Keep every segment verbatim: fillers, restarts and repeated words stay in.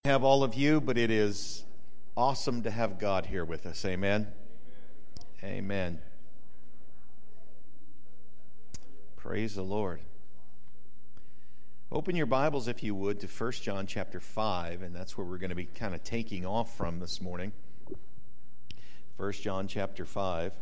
Have all of you, but it is awesome to have God here with us. Amen. Amen. Praise the Lord. Open your Bibles, if you would, to First John chapter five, and that's where we're going to be kind of taking off from this morning. First John chapter five.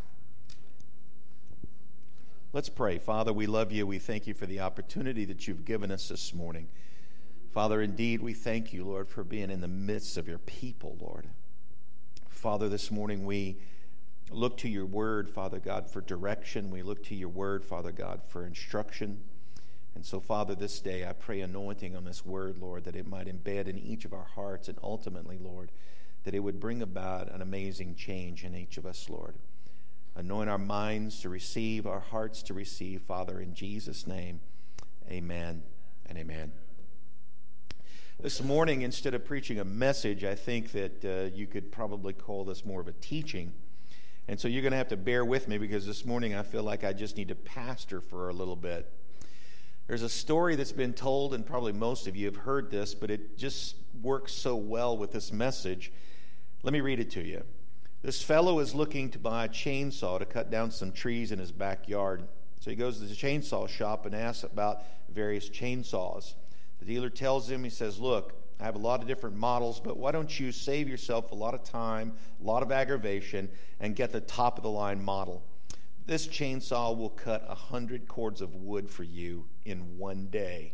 Let's pray. Father, we love you. We thank you for the opportunity that you've given us this morning. Father, indeed, we thank you, Lord, for being in the midst of your people, Lord. Father, this morning we look to your word, Father God, for direction. We look to your word, Father God, for instruction. And so, Father, this day I pray anointing on this word, Lord, that it might embed in each of our hearts, and ultimately, Lord, that it would bring about an amazing change in each of us, Lord. Anoint our minds to receive, our hearts to receive, Father, in Jesus' name, amen and amen. This morning, instead of preaching a message, I think that uh, you could probably call this more of a teaching. And so you're going to have to bear with me, because this morning I feel like I just need to pastor for a little bit. There's a story that's been told, and probably most of you have heard this, but it just works so well with this message. Let me read it to you. This fellow is looking to buy a chainsaw to cut down some trees in his backyard. So he goes to the chainsaw shop and asks about various chainsaws. The dealer tells him, he says, look, I have a lot of different models, but why don't you save yourself a lot of time, a lot of aggravation, and get the top-of-the-line model. This chainsaw will cut one hundred cords of wood for you in one day.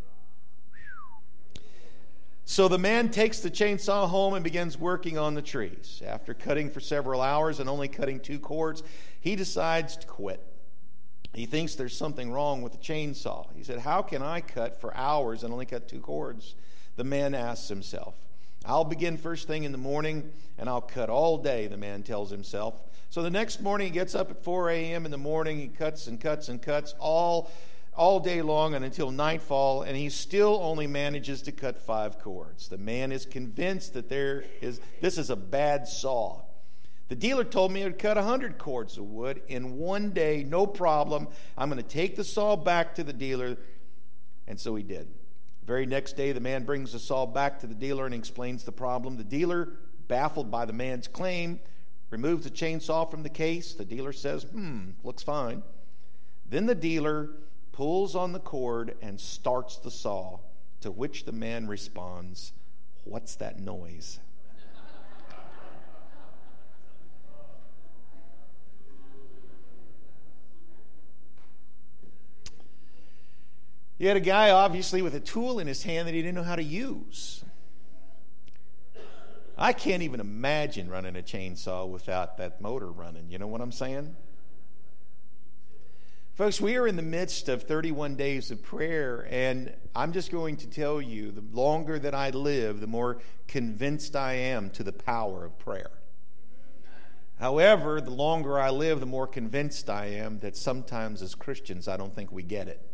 So the man takes the chainsaw home and begins working on the trees. After cutting for several hours and only cutting two cords, he decides to quit. He thinks there's something wrong with the chainsaw. He said, how can I cut for hours and only cut two cords? The man asks himself. I'll begin first thing in the morning, and I'll cut all day, the man tells himself. So the next morning he gets up at four a.m. in the morning. He cuts and cuts and cuts all, all day long and until nightfall, and he still only manages to cut five cords. The man is convinced that there is this is a bad saw. The dealer told me it would cut one hundred cords of wood in one day, no problem. I'm going to take the saw back to the dealer. And so he did. The very next day, the man brings the saw back to the dealer and explains the problem. The dealer, baffled by the man's claim, removes the chainsaw from the case. The dealer says, hmm, looks fine. Then the dealer pulls on the cord and starts the saw, to which the man responds, what's that noise? He had a guy, obviously, with a tool in his hand that he didn't know how to use. I can't even imagine running a chainsaw without that motor running. You know what I'm saying? Folks, we are in the midst of thirty-one days of prayer, and I'm just going to tell you, the longer that I live, the more convinced I am to the power of prayer. However, the longer I live, the more convinced I am that sometimes as Christians, I don't think we get it.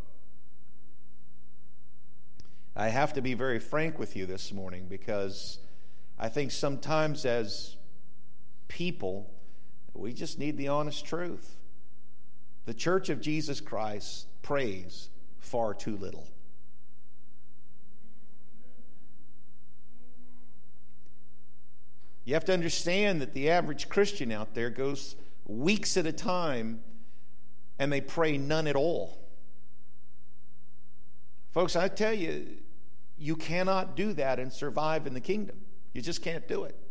I have to be very frank with you this morning, because I think sometimes as people, we just need the honest truth. The Church of Jesus Christ prays far too little. You have to understand that the average Christian out there goes weeks at a time and they pray none at all. Folks, I tell you, you cannot do that and survive in the kingdom. You just can't do it.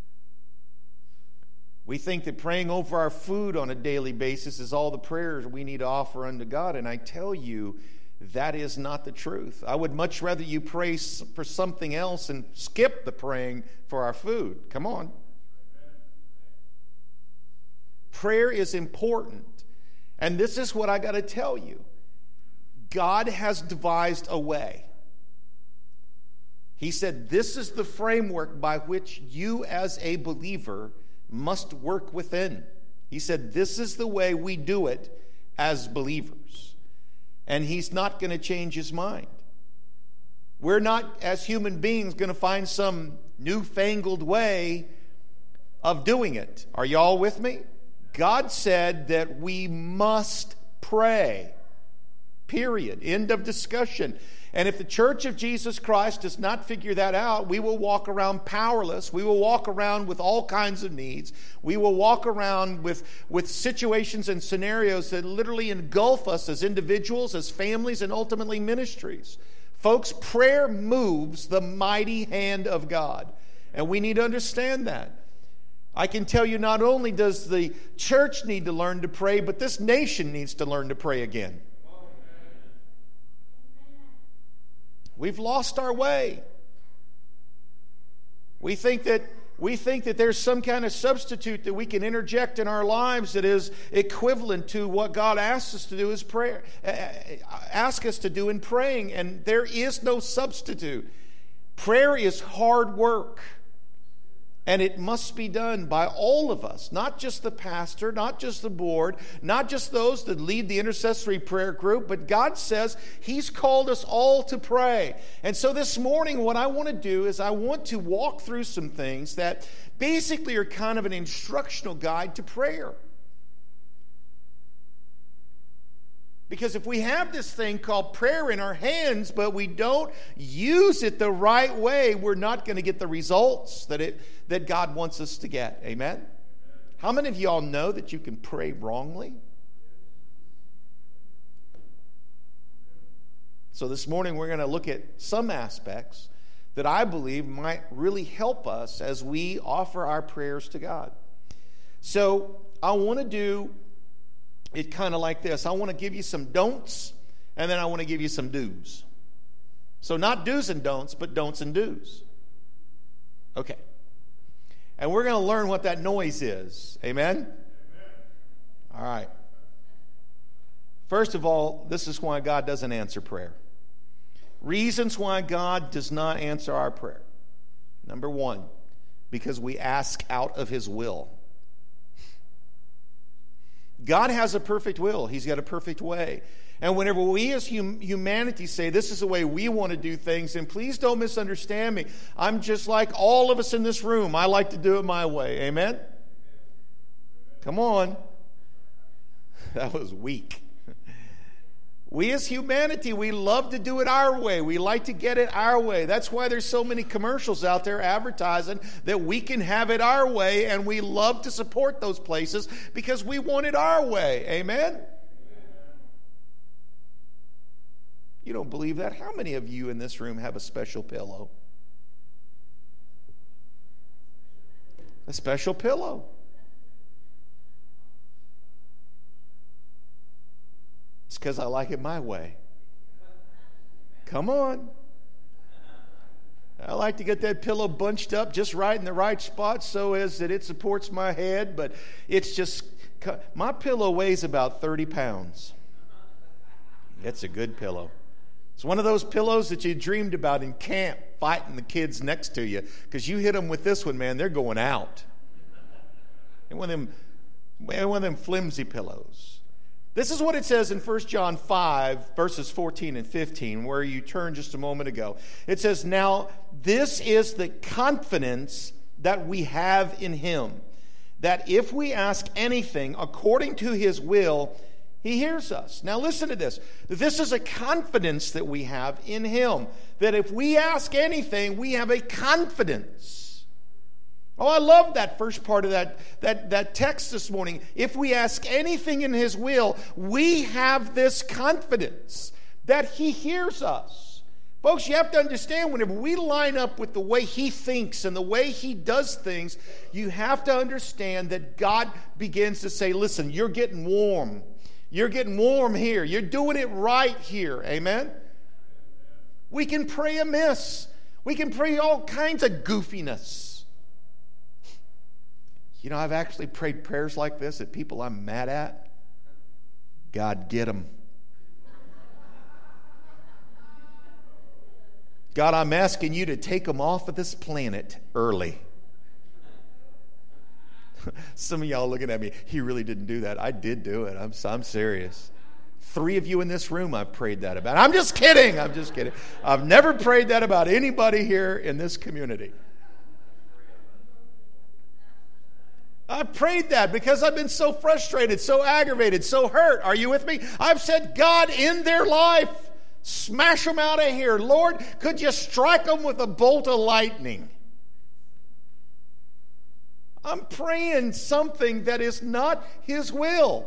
We think that praying over our food on a daily basis is all the prayers we need to offer unto God, and I tell you, that is not the truth. I would much rather you pray for something else and skip the praying for our food. Come on. Prayer is important, and this is what I got to tell you. God has devised a way. He said, this is the framework by which you as a believer must work within. He said, this is the way we do it as believers. And he's not going to change his mind. We're not, as human beings, going to find some newfangled way of doing it. Are y'all with me? God said that we must pray. Period. End of discussion. And if the Church of Jesus Christ does not figure that out, we will walk around powerless. We will walk around with all kinds of needs. We will walk around with, with situations and scenarios that literally engulf us as individuals, as families, and ultimately ministries. Folks, prayer moves the mighty hand of God. And we need to understand that. I can tell you, not only does the church need to learn to pray, but this nation needs to learn to pray again. We've lost our way. We think that we think that there's some kind of substitute that we can interject in our lives that is equivalent to what God asks us to do is prayer. Ask us to do in praying, and there is no substitute. Prayer is hard work. And it must be done by all of us, not just the pastor, not just the board, not just those that lead the intercessory prayer group, but God says He's called us all to pray. And so this morning, what I want to do is I want to walk through some things that basically are kind of an instructional guide to prayer. Because if we have this thing called prayer in our hands, but we don't use it the right way, we're not going to get the results that it that God wants us to get. Amen? How many of y'all know that you can pray wrongly? So this morning we're going to look at some aspects that I believe might really help us as we offer our prayers to God. So I want to do it kind of like this. I want to give you some don'ts, and then I want to give you some do's. So not do's and don'ts, but don'ts and do's. Okay. And we're going to learn what that noise is. Amen? Amen? All right. First of all, this is why God doesn't answer prayer. Reasons why God does not answer our prayer. Number one, because we ask out of His will. God has a perfect will. He's got a perfect way. And whenever we as hum- humanity say, this is the way we want to do things, and please don't misunderstand me. I'm just like all of us in this room. I like to do it my way. Amen? Come on. That was weak. We as humanity, we love to do it our way. We like to get it our way. That's why there's so many commercials out there advertising that we can have it our way, and we love to support those places because we want it our way. Amen? You don't believe that? How many of you in this room have a special pillow? A special pillow. It's because I like it my way. Come on. I like to get that pillow bunched up just right in the right spot so as that it supports my head, but it's just, my pillow weighs about thirty pounds. It's a good pillow. It's one of those pillows that you dreamed about in camp, fighting the kids next to you, because you hit them with this one, man, they're going out. And one of them, one of them flimsy pillows. This is what it says in First John five, verses fourteen and fifteen, where you turned just a moment ago. It says, now this is the confidence that we have in Him, that if we ask anything according to His will, He hears us. Now listen to this. This is a confidence that we have in Him, that if we ask anything, we have a confidence. Oh, I love that first part of that, that, that text this morning. If we ask anything in His will, we have this confidence that He hears us. Folks, you have to understand, whenever we line up with the way He thinks and the way He does things, you have to understand that God begins to say, listen, you're getting warm. You're getting warm here. You're doing it right here. Amen? We can pray amiss. We can pray all kinds of goofiness. You know, I've actually prayed prayers like this at people I'm mad at. God, get them. God, I'm asking you to take them off of this planet early. Some of y'all looking at me, he really didn't do that. I did do it. I'm, I'm serious. Three of you in this room I've prayed that about. I'm just kidding. I'm just kidding. I've never prayed that about anybody here in this community. I've prayed that because I've been so frustrated, so aggravated, so hurt. Are you with me? I've said, God, in their life, Smash them out of here. Lord, could you strike them with a bolt of lightning? I'm praying something that is not His will.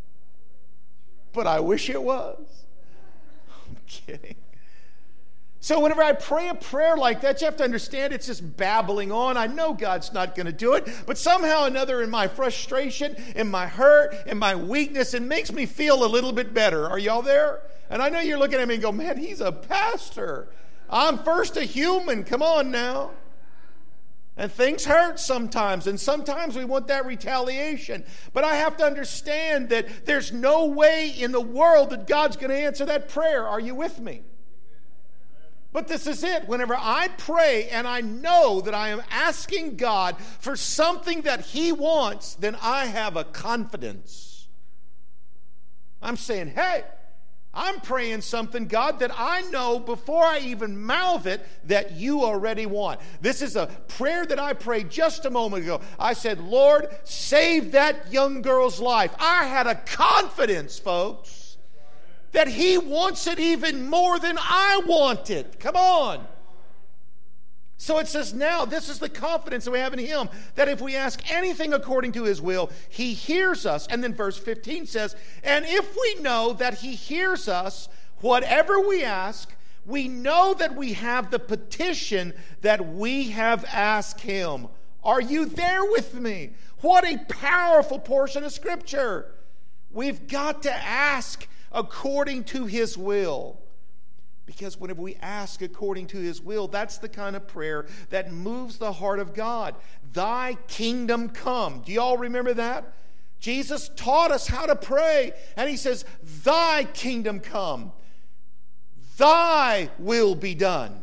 But I wish it was. I'm kidding. So whenever I pray a prayer like that, you have to understand it's just babbling on. I know God's not going to do it, but somehow or another in my frustration, in my hurt, in my weakness, it makes me feel a little bit better. Are y'all there? And I know you're looking at me and go, man, he's a pastor. I'm first a human. Come on now. And things hurt sometimes, and sometimes we want that retaliation. But I have to understand that there's no way in the world that God's going to answer that prayer. Are you with me? But this is it. Whenever I pray and I know that I am asking God for something that He wants, then I have a confidence. I'm saying, hey, I'm praying something, God, that I know before I even mouth it that You already want. This is a prayer that I prayed just a moment ago. I said, Lord, save that young girl's life. I had a confidence, folks, that He wants it even more than I want it. Come on. So it says now, this is the confidence that we have in Him, that if we ask anything according to His will, He hears us. And then verse fifteen says, and if we know that He hears us, whatever we ask, we know that we have the petition that we have asked Him. Are you there with me? What a powerful portion of Scripture. We've got to ask according to His will. Because whenever we ask according to His will, that's the kind of prayer that moves the heart of God. Thy kingdom come. Do you all remember that? Jesus taught us how to pray. And He says, Thy kingdom come. Thy will be done.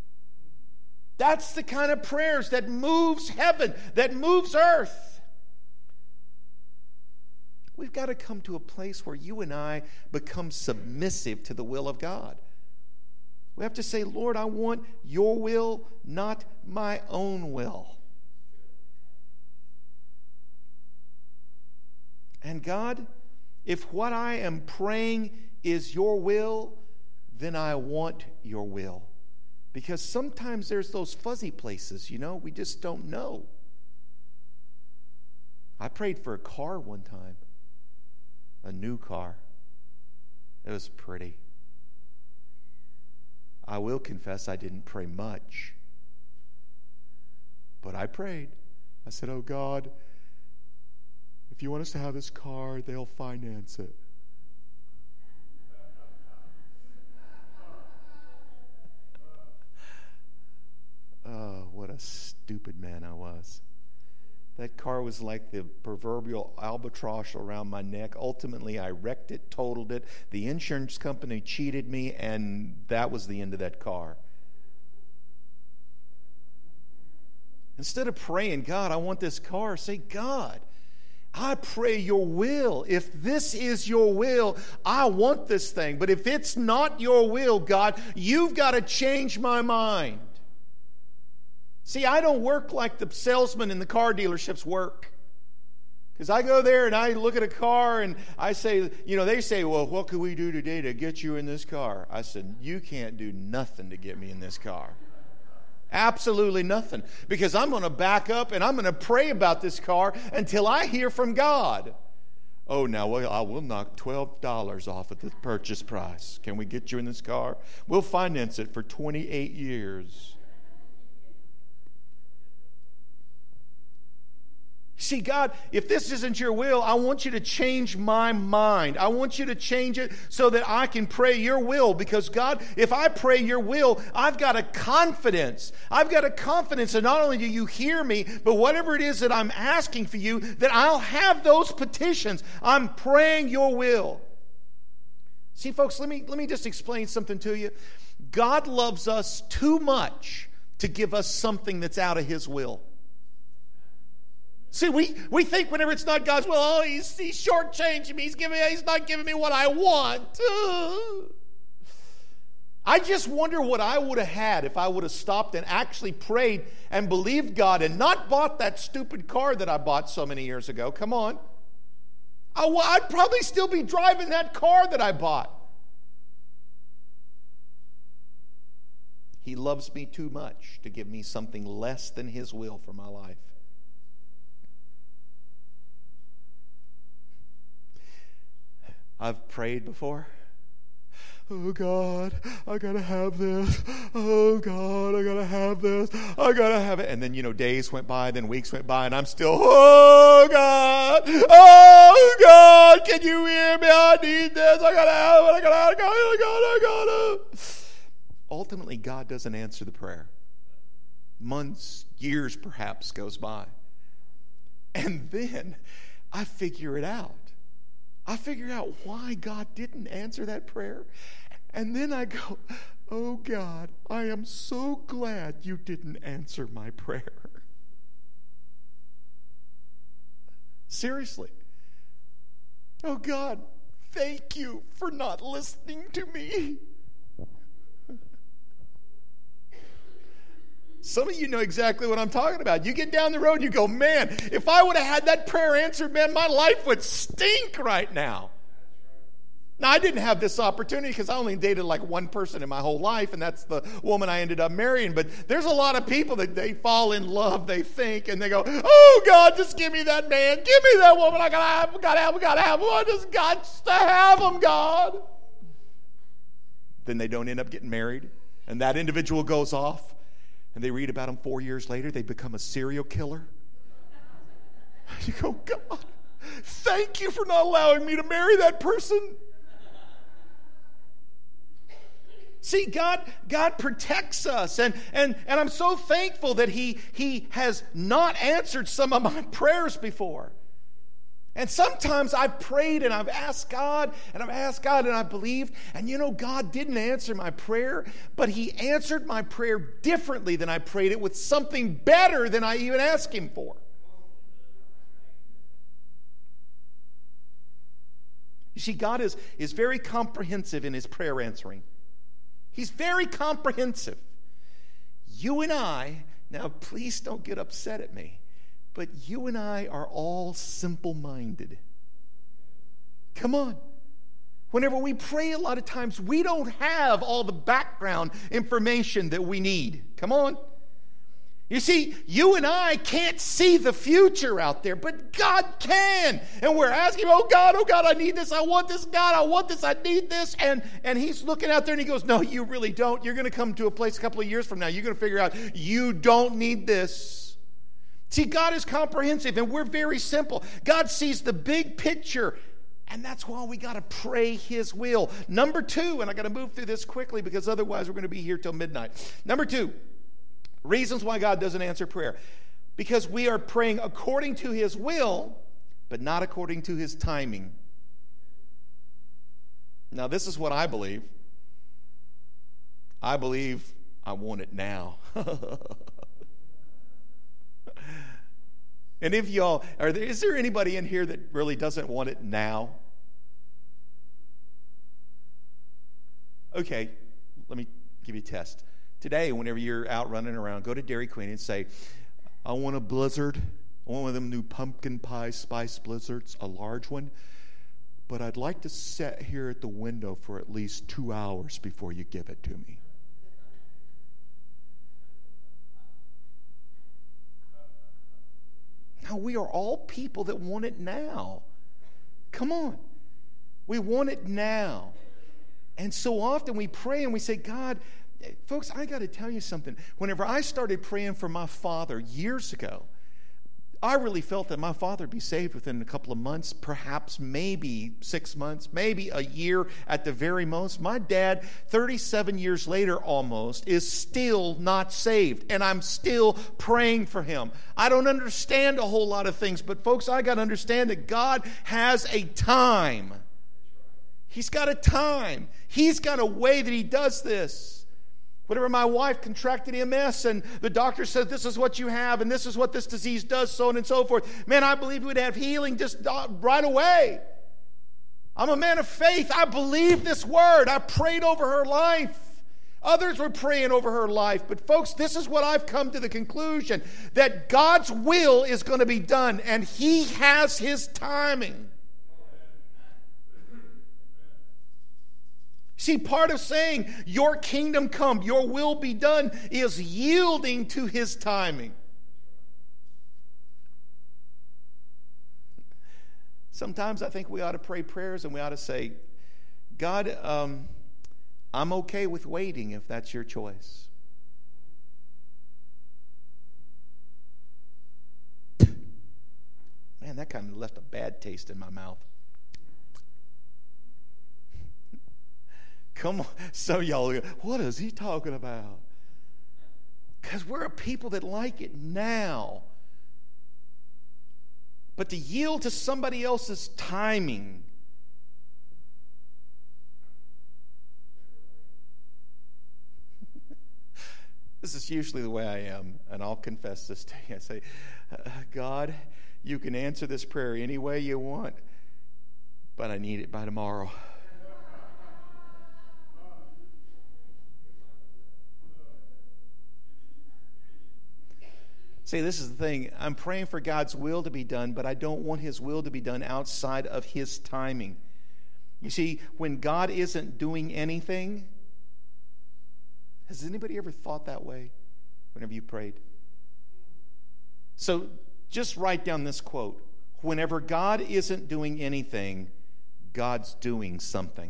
That's the kind of prayers that moves heaven, that moves earth. We've got to come to a place where you and I become submissive to the will of God. We have to say, Lord, I want Your will, not my own will. And God, if what I am praying is Your will, then I want Your will. Because sometimes there's those fuzzy places, you know, we just don't know. I prayed for a car one time. A new car. It was pretty. I will confess I didn't pray much. But I prayed. I said, oh God, if You want us to have this car, they'll finance it. Oh, what a stupid man I was. That car was like the proverbial albatross around my neck. Ultimately, I wrecked it, totaled it. The insurance company cheated me, and that was the end of that car. Instead of praying, God, I want this car, say, God, I pray Your will. If this is Your will, I want this thing. But if it's not Your will, God, You've got to change my mind. See, I don't work like the salesmen in the car dealerships work. Because I go there and I look at a car and I say, you know, they say, well, what can we do today to get you in this car? I said, you can't do nothing to get me in this car. Absolutely nothing. Because I'm going to back up and I'm going to pray about this car until I hear from God. Oh, now, well, I will knock twelve dollars off of the purchase price. Can we get you in this car? We'll finance it for twenty-eight years. See, God, if this isn't Your will, I want You to change my mind. I want You to change it so that I can pray Your will. Because, God, if I pray Your will, I've got a confidence. I've got a confidence that not only do You hear me, but whatever it is that I'm asking for You, that I'll have those petitions. I'm praying Your will. See, folks, let me, let me just explain something to you. God loves us too much to give us something that's out of His will. See, we, we think whenever it's not God's will, oh, he's, he's shortchanging me. He's, giving, he's not giving me what I want. Uh. I just wonder what I would have had if I would have stopped and actually prayed and believed God and not bought that stupid car that I bought so many years ago. Come on. I, I'd probably still be driving that car that I bought. He loves me too much to give me something less than His will for my life. I've prayed before. Oh God, I gotta have this. Oh God, I gotta have this. I gotta have it. And then, you know, days went by, then weeks went by, and I'm still, oh God, oh God, can you hear me? I need this. I gotta have it. I gotta have it. I gotta, I gotta, I gotta. Ultimately, God doesn't answer the prayer. Months, years perhaps goes by. And then I figure it out. I figure out why God didn't answer that prayer. And then I go, oh God, I am so glad you didn't answer my prayer. Seriously. Oh God, thank you for not listening to me. Some of you know exactly what I'm talking about. You get down the road and you go, man, if I would have had that prayer answered, man, my life would stink right now. Now, I didn't have this opportunity because I only dated like one person in my whole life, and that's the woman I ended up marrying. But there's a lot of people that they fall in love, they think, and they go, oh, God, just give me that man. Give me that woman. I got to have him, got to have him, got to have him. I just got to have him, God. Then they don't end up getting married, and that individual goes off. And they read about him four years later, they become a serial killer. You go, God, thank you for not allowing me to marry that person. See, God, God protects us, and, and, and I'm so thankful that he, he has not answered some of my prayers before. And sometimes I've prayed and I've asked God and I've asked God and I've believed. And you know, God didn't answer my prayer, but He answered my prayer differently than I prayed it, with something better than I even asked Him for. You see, God is, is very comprehensive in His prayer answering. He's very comprehensive. You and I, now please don't get upset at me, but you and I are all simple-minded. Come on. Whenever we pray, a lot of times, we don't have all the background information that we need. Come on. You see, you and I can't see the future out there, but God can. And we're asking, oh God, oh God, I need this, I want this, God, I want this, I need this. And, and He's looking out there and He goes, no, you really don't. You're going to come to a place a couple of years from now, you're going to figure out you don't need this. See, God is comprehensive, and we're very simple. God sees the big picture, and that's why we got to pray His will. Number two, and I got to move through this quickly because otherwise we're going to be here till midnight. Number two, reasons why God doesn't answer prayer. Because we are praying according to His will, but not according to His timing. Now, this is what I believe. I believe I want it now. And if y'all, are there, is there anybody in here that really doesn't want it now? Okay, let me give you a test. Today, whenever you're out running around, go to Dairy Queen and say, I want a Blizzard. I want one of them new pumpkin pie spice Blizzards, a large one. But I'd like to sit here at the window for at least two hours before you give it to me. Now, we are all people that want it now. Come on. We want it now. And so often we pray and we say, God, folks, I got to tell you something. Whenever I started praying for my father years ago, I really felt that my father would be saved within a couple of months, perhaps maybe six months, maybe a year at the very most. My dad, thirty-seven years later almost, is still not saved, and I'm still praying for him. I don't understand a whole lot of things, but folks, I got to understand that God has a time. He's got a time. He's got a way that He does this. Whenever my wife contracted M S and the doctor said, this is what you have and this is what this disease does, so on and so forth, man, I believe we would have healing just right away. I'm a man of faith. I believe this word. I prayed over her life. Others were praying over her life. But folks, this is what I've come to the conclusion, that God's will is going to be done, and He has His timing. See, part of saying, your kingdom come, your will be done, is yielding to his timing. Sometimes I think we ought to pray prayers and we ought to say, God, um, I'm okay with waiting if that's your choice. Man, that kind of left a bad taste in my mouth. Come on. Some of y'all are, what is he talking about? Because we're a people that like it now. But to yield to somebody else's timing. This is usually the way I am, and I'll confess this to you. I say, God, you can answer this prayer any way you want, but I need it by tomorrow. See, this is the thing. I'm praying for God's will to be done, but I don't want his will to be done outside of his timing. You see, when God isn't doing anything, has anybody ever thought that way whenever you prayed? So just write down this quote. Whenever God isn't doing anything, God's doing something.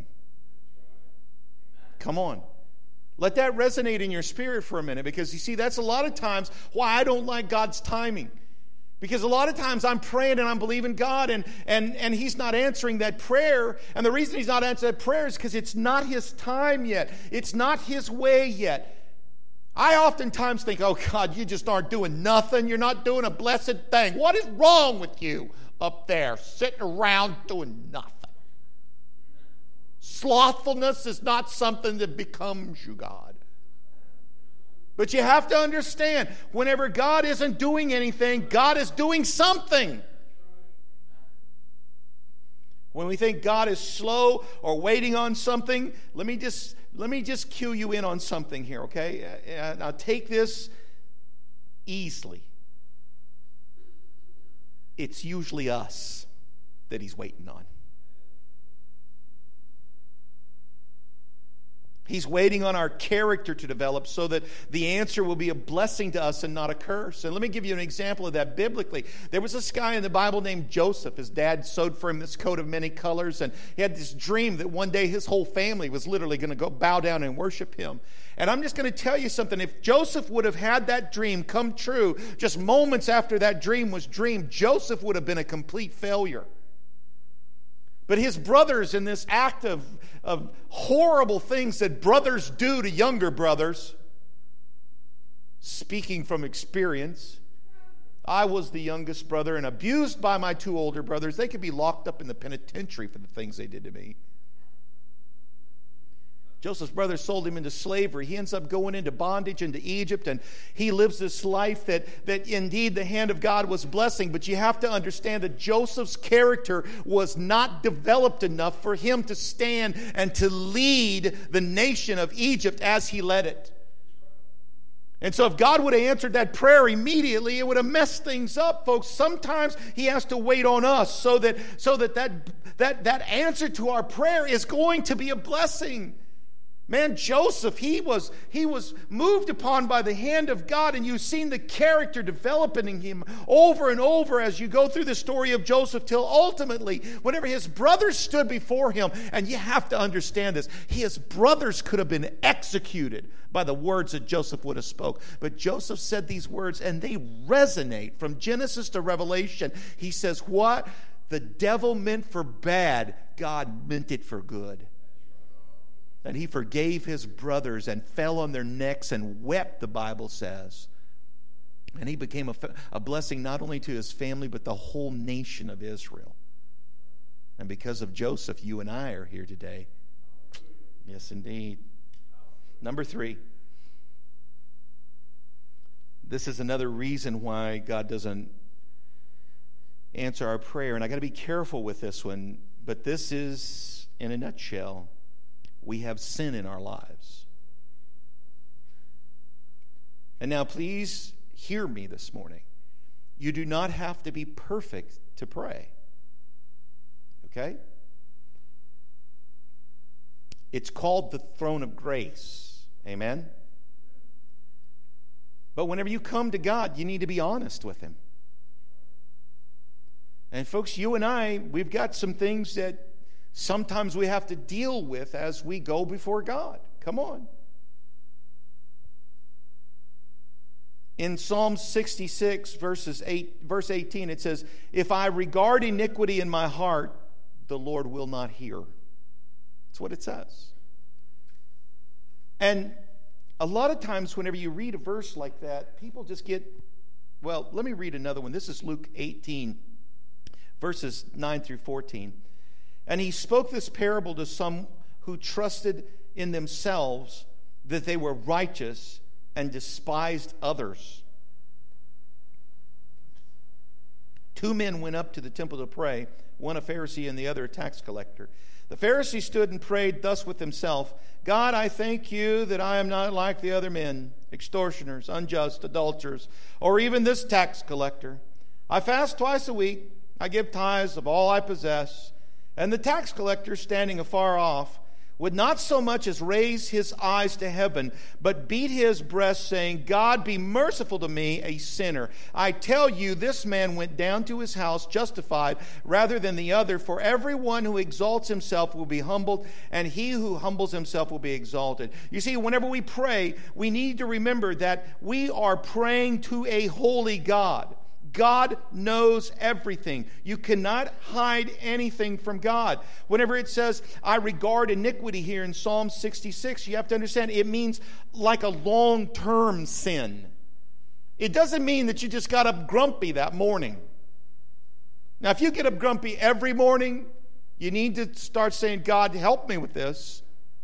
Come on. Let that resonate in your spirit for a minute, because you see, that's a lot of times why I don't like God's timing. Because a lot of times I'm praying and I'm believing God, and, and, and he's not answering that prayer. And the reason he's not answering that prayer is because it's not his time yet. It's not his way yet. I oftentimes think, oh God, you just aren't doing nothing. You're not doing a blessed thing. What is wrong with you up there sitting around doing nothing? Slothfulness is not something that becomes you, God. But you have to understand, whenever God isn't doing anything, God is doing something. When we think God is slow or waiting on something, let me just let me just cue you in on something here, okay? Now take this easily. It's usually us that he's waiting on. He's waiting on our character to develop so that the answer will be a blessing to us and not a curse. And let me give you an example of that biblically. There was this guy in the Bible named Joseph. His dad sewed for him this coat of many colors, and he had this dream that one day his whole family was literally going to go bow down and worship him. And I'm just going to tell you something. If Joseph would have had that dream come true just moments after that dream was dreamed, Joseph would have been a complete failure. But his brothers, in this act of, of horrible things that brothers do to younger brothers, speaking from experience, I was the youngest brother and abused by my two older brothers. They could be locked up in the penitentiary for the things they did to me. Joseph's brothers sold him into slavery. He ends up going into bondage into Egypt, and he lives this life that, that indeed the hand of God was blessing. But you have to understand that Joseph's character was not developed enough for him to stand and to lead the nation of Egypt as he led it. And so if God would have answered that prayer immediately, it would have messed things up, folks. Sometimes he has to wait on us so that, so that, that, that, that answer to our prayer is going to be a blessing. Man, Joseph, he was, he was moved upon by the hand of God, and you've seen the character developing in him over and over as you go through the story of Joseph, till ultimately, whenever his brothers stood before him, and you have to understand this, his brothers could have been executed by the words that Joseph would have spoke. But Joseph said these words, and they resonate from Genesis to Revelation. He says, what the devil meant for bad, God meant it for good. And he forgave his brothers and fell on their necks and wept, the Bible says. And he became a, a blessing not only to his family, but the whole nation of Israel. And because of Joseph, you and I are here today. Yes, indeed. Number three. This is another reason why God doesn't answer our prayer. And I got to be careful with this one. But this is, in a nutshell, we have sin in our lives. And now please hear me this morning. You do not have to be perfect to pray. Okay? It's called the throne of grace. Amen? But whenever you come to God, you need to be honest with Him. And folks, you and I, we've got some things that sometimes we have to deal with as we go before God. Come on. In Psalm sixty-six, verses eight, verse eighteen, it says, "If I regard iniquity in my heart, the Lord will not hear." That's what it says. And a lot of times whenever you read a verse like that, people just get, well, let me read another one. This is Luke eighteen, verses nine through fourteen. "And he spoke this parable to some who trusted in themselves that they were righteous and despised others. Two men went up to the temple to pray, one a Pharisee and the other a tax collector. The Pharisee stood and prayed thus with himself, 'God, I thank you that I am not like the other men, extortioners, unjust, adulterers, or even this tax collector. I fast twice a week. I give tithes of all I possess.' And the tax collector, standing afar off, would not so much as raise his eyes to heaven, but beat his breast, saying, 'God, be merciful to me, a sinner.' I tell you, this man went down to his house justified rather than the other. For everyone who exalts himself will be humbled, and he who humbles himself will be exalted." You see, whenever we pray, we need to remember that we are praying to a holy God. God knows everything. You cannot hide anything from God. Whenever it says, "I regard iniquity" here in Psalm sixty-six, you have to understand it means like a long-term sin. It doesn't mean that you just got up grumpy that morning. Now, if you get up grumpy every morning, you need to start saying, "God, help me with this."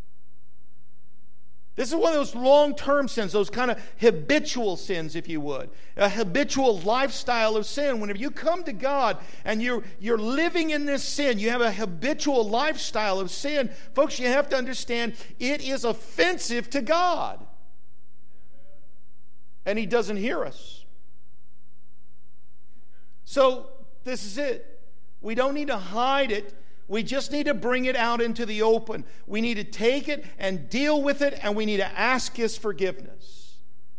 This is one of those long-term sins, those kind of habitual sins, if you would. A habitual lifestyle of sin. Whenever you come to God and you're, you're living in this sin, you have a habitual lifestyle of sin, folks, you have to understand it is offensive to God. And He doesn't hear us. So, this is it. We don't need to hide it. We just need to bring it out into the open. We need to take it and deal with it, and we need to ask His forgiveness.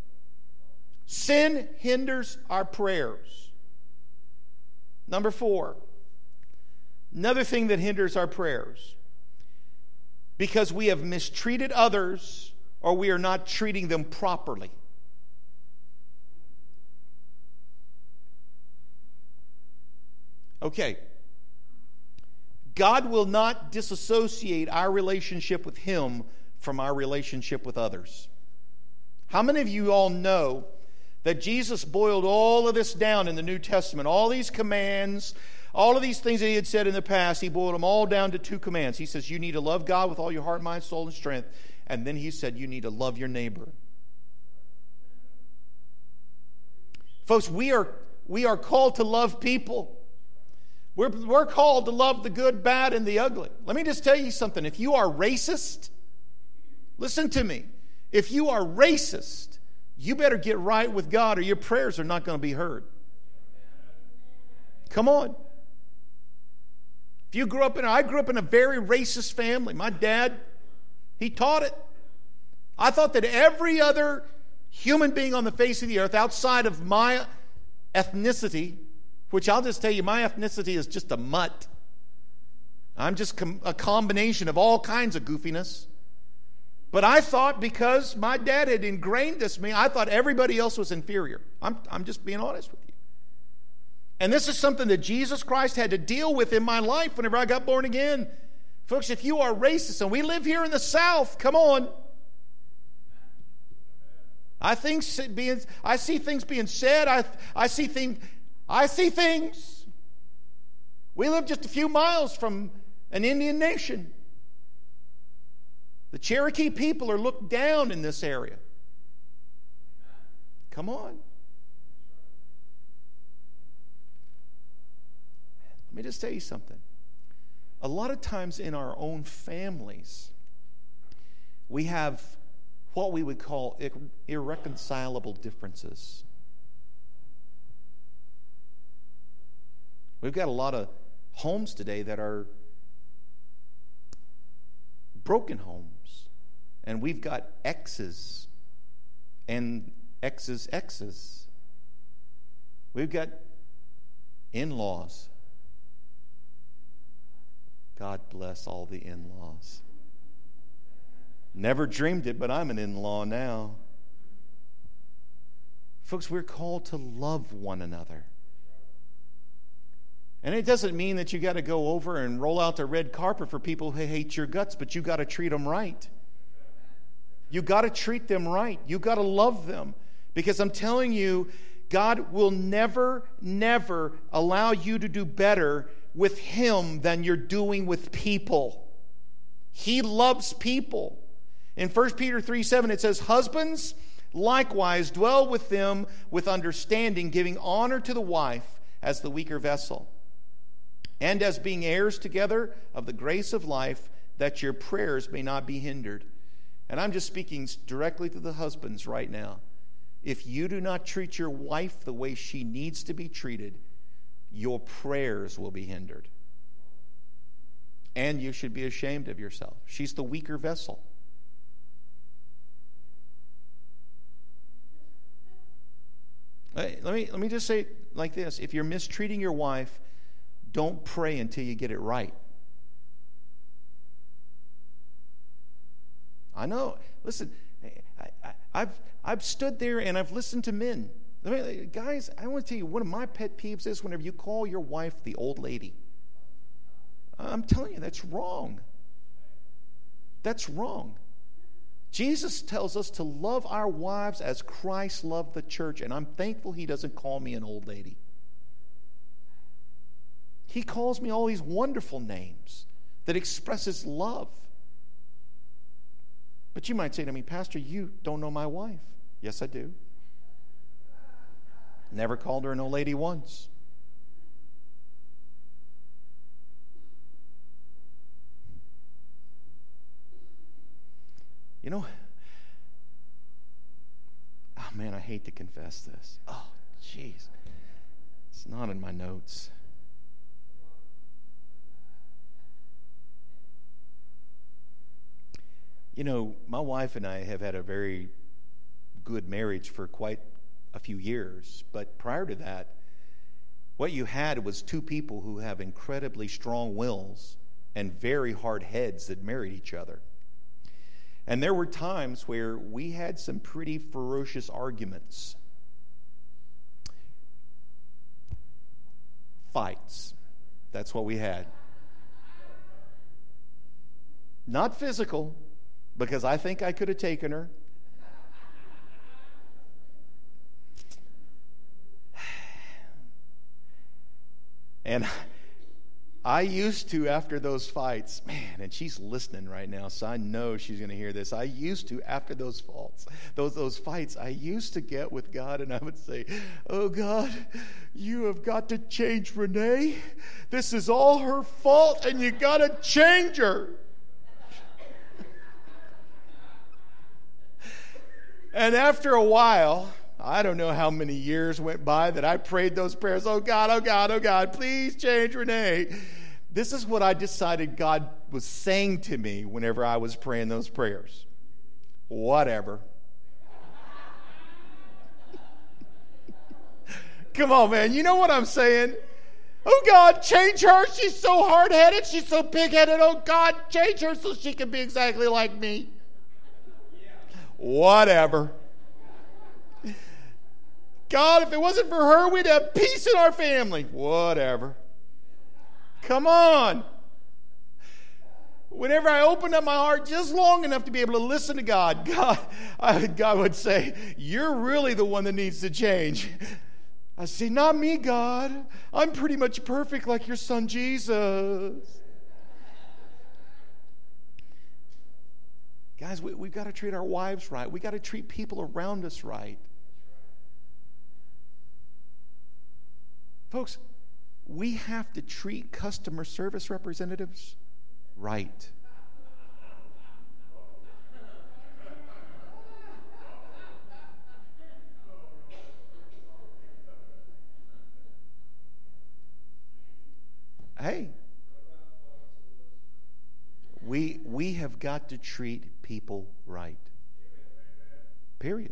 Sin hinders our prayers. Number four, another thing that hinders our prayers, because we have mistreated others or we are not treating them properly. Okay. God will not disassociate our relationship with Him from our relationship with others. How many of you all know that Jesus boiled all of this down in the New Testament? All these commands, all of these things that He had said in the past, He boiled them all down to two commands. He says, you need to love God with all your heart, mind, soul, and strength. And then He said, you need to love your neighbor. Folks, we are, we are called to love people. We're, we're called to love the good, bad, and the ugly. Let me just tell you something. If you are racist, listen to me. If you are racist, you better get right with God or your prayers are not going to be heard. Come on. If you grew up in, I grew up in a very racist family. My dad, he taught it. I thought that every other human being on the face of the earth outside of my ethnicity, which I'll just tell you, my ethnicity is just a mutt. I'm just com- a combination of all kinds of goofiness. But I thought because my dad had ingrained this in me, I thought everybody else was inferior. I'm, I'm just being honest with you. And this is something that Jesus Christ had to deal with in my life whenever I got born again. Folks, if you are racist, and we live here in the South, come on. I think being, I see things being said. I, I see things... I see things. We live just a few miles from an Indian nation. The Cherokee people are looked down in this area. Come on. Let me just tell you something. A lot of times in our own families, we have what we would call irreconcilable differences. We've got a lot of homes today that are broken homes. And we've got exes and exes' exes. We've got in-laws. God bless all the in-laws. Never dreamed it, but I'm an in-law now. Folks, we're called to love one another. And it doesn't mean that you got to go over and roll out the red carpet for people who hate your guts, but you got to treat them right. You got to treat them right. You got to love them. Because I'm telling you, God will never, never allow you to do better with Him than you're doing with people. He loves people. In First Peter three seven, it says, "Husbands, likewise dwell with them with understanding, giving honor to the wife as the weaker vessel, and as being heirs together of the grace of life, that your prayers may not be hindered." And I'm just speaking directly to the husbands right now. If you do not treat your wife the way she needs to be treated, your prayers will be hindered. And you should be ashamed of yourself. She's the weaker vessel. Let me, let me just say it like this. If you're mistreating your wife, don't pray until you get it right. I know. Listen, I, I, I've I've stood there and I've listened to men. I mean, guys, I want to tell you, one of my pet peeves is whenever you call your wife the old lady. I'm telling you, that's wrong. That's wrong. Jesus tells us to love our wives as Christ loved the church, and I'm thankful He doesn't call me an old lady. He calls me all these wonderful names that express His love. But you might say to me, "Pastor, you don't know my wife." Yes, I do. Never called her an old lady once. You know, oh man, I hate to confess this. Oh, jeez. It's not in my notes. You know, my wife and I have had a very good marriage for quite a few years. But prior to that, what you had was two people who have incredibly strong wills and very hard heads that married each other. And there were times where we had some pretty ferocious arguments. Fights. That's what we had. Not physical, because I think I could have taken her. And I used to, after those fights, man, and she's listening right now, so I know she's going to hear this. I used to, after those faults, those those fights, I used to get with God, and I would say, "Oh God, you have got to change Renee. This is all her fault, and you got to change her." And after a while, I don't know how many years went by that I prayed those prayers. "Oh God, oh God, oh God, please change Renee." This is what I decided God was saying to me whenever I was praying those prayers. Whatever. Come on, man. You know what I'm saying? "Oh God, change her. She's so hard-headed. She's so pig-headed. Oh God, change her so she can be exactly like me." Whatever. "God, if it wasn't for her, we'd have peace in our family." Whatever. Come on. Whenever I opened up my heart just long enough to be able to listen to God, God, I, God would say, "You're really the one that needs to change." I say, "Not me, God. I'm pretty much perfect like your son Jesus." Guys, we, we've got to treat our wives right. We've got to treat people around us right. Folks, we have to treat customer service representatives right. Hey, We, we have got to treat people right. Period.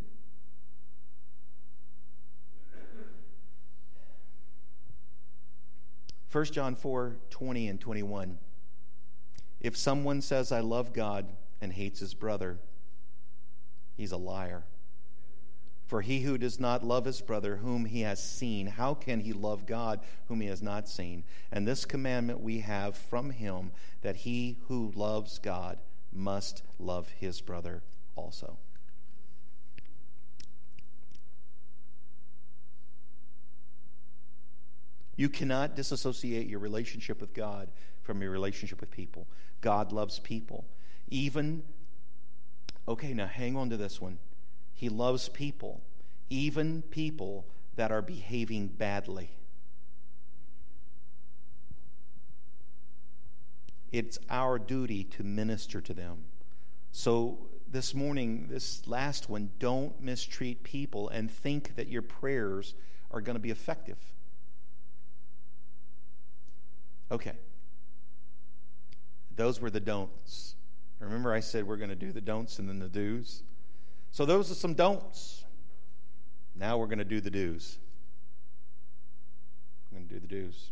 First John four, twenty and twenty-one. If someone says, I love God, and hates his brother, he's a liar. For he who does not love his brother whom he has seen, how can he love God whom he has not seen? And this commandment we have from him, that he who loves God must love his brother also. You cannot disassociate your relationship with God from your relationship with people. God loves people. Even, okay, now hang on to this one. He loves people, even people that are behaving badly. It's our duty to minister to them. So this morning, this last one, don't mistreat people and think that your prayers are going to be effective. Okay. Those were the don'ts. Remember I said we're going to do the don'ts and then the do's? So those are some don'ts. Now we're going to do the do's. We're going to do the do's.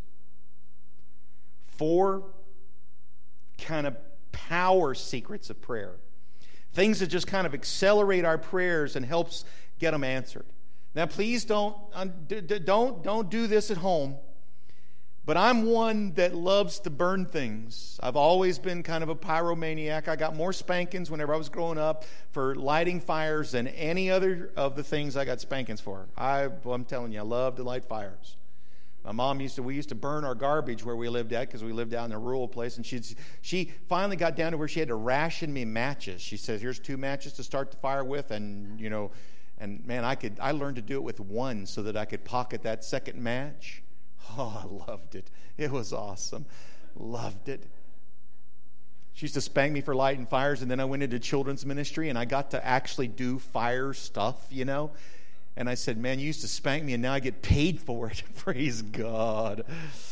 Four kind of power secrets of prayer. Things that just kind of accelerate our prayers and helps get them answered. Now please don't, don't, don't do this at home. But I'm one that loves to burn things. I've always been kind of a pyromaniac. I got more spankings whenever I was growing up for lighting fires than any other of the things I got spankings for. I, well, I'm telling you, I love to light fires. My mom used to, we used to burn our garbage where we lived at because we lived down in a rural place. And she she finally got down to where she had to ration me matches. She said, here's two matches to start the fire with. And, you know, and man, I could I learned to do it with one so that I could pocket that second match. Oh, I loved it. It was awesome. Loved it. She used to spank me for lighting fires, and then I went into children's ministry, and I got to actually do fire stuff, you know. And I said, man, you used to spank me, and now I get paid for it. Praise God.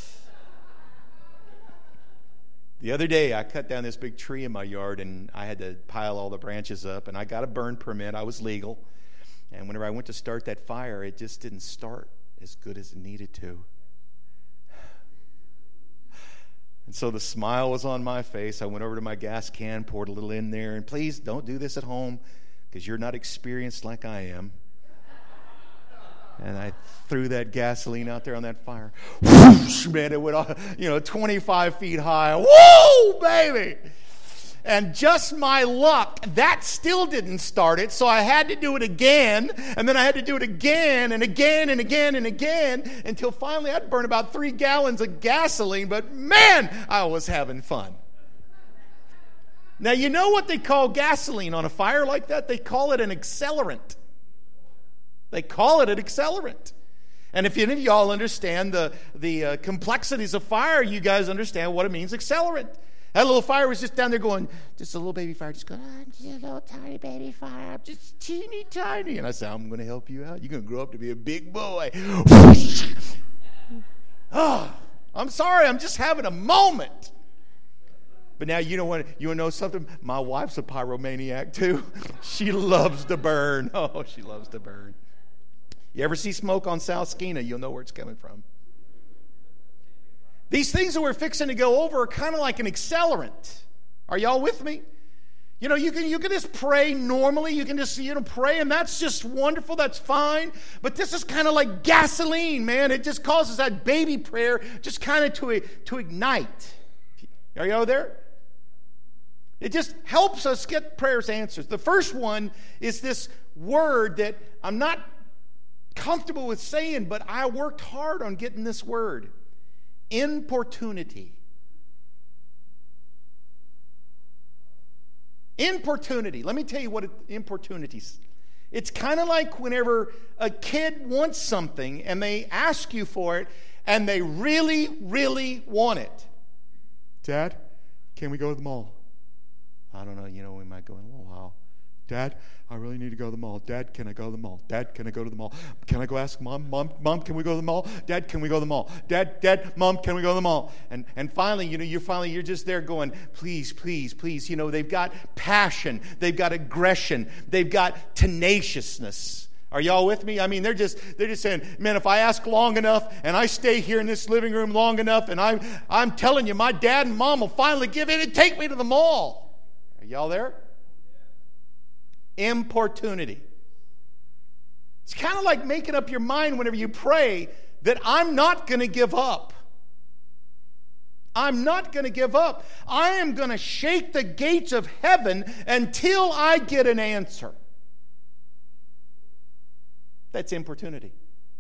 The other day, I cut down this big tree in my yard, and I had to pile all the branches up, and I got a burn permit. I was legal. And whenever I went to start that fire, it just didn't start as good as it needed to. And so the smile was on my face. I went over to my gas can, poured a little in there. And please don't do this at home because you're not experienced like I am. And I threw that gasoline out there on that fire. Whoosh, man, it went off, you know, twenty-five feet high. Woo, baby! And just my luck, that still didn't start it, so I had to do it again, and then I had to do it again and again and again and again until finally I'd burn about three gallons of gasoline, but man, I was having fun. Now, you know what they call gasoline on a fire like that? They call it an accelerant. They call it an accelerant. And if any of y'all understand the, the uh, complexities of fire, you guys understand what it means, accelerant. That little fire was just down there going, just a little baby fire, just going, oh, just a little tiny baby fire, I'm just teeny tiny. And I said, I'm going to help you out. You're going to grow up to be a big boy. Oh, I'm sorry, I'm just having a moment. But now you don't want to, you want to know something? My wife's a pyromaniac too. She loves to burn. Oh, she loves to burn. You ever see smoke on South Skeena, you'll know where it's coming from. These things that we're fixing to go over are kind of like an accelerant. Are y'all with me? You know, you can you can just pray normally. You can just, you know, pray, and that's just wonderful. That's fine. But this is kind of like gasoline, man. It just causes that baby prayer just kind of to, to ignite. Are y'all there? It just helps us get prayers answered. The first one is this word that I'm not comfortable with saying, but I worked hard on getting this word. Importunity. Importunity. Let me tell you what it, importunity is. It's kind of like whenever a kid wants something and they ask you for it and they really, really want it. Dad, can we go to the mall? I don't know. You know, we might go in a little while. Dad, I really need to go to the mall. Dad, can I go to the mall? Dad, can I go to the mall? Can I go ask Mom? Mom, Mom, can we go to the mall? Dad, can we go to the mall? Dad, Dad, Mom, can we go to the mall? And and finally, you know, you're finally you're just there going, please, please, please. You know, they've got passion, they've got aggression, they've got tenaciousness. Are y'all with me? I mean, they're just they're just saying, man, if I ask long enough and I stay here in this living room long enough, and I'm I'm telling you, my dad and mom will finally give in and take me to the mall. Are y'all there? Importunity. It's kind of like making up your mind whenever you pray that I'm not going to give up. I'm not going to give up. I am going to shake the gates of heaven until I get an answer. That's importunity.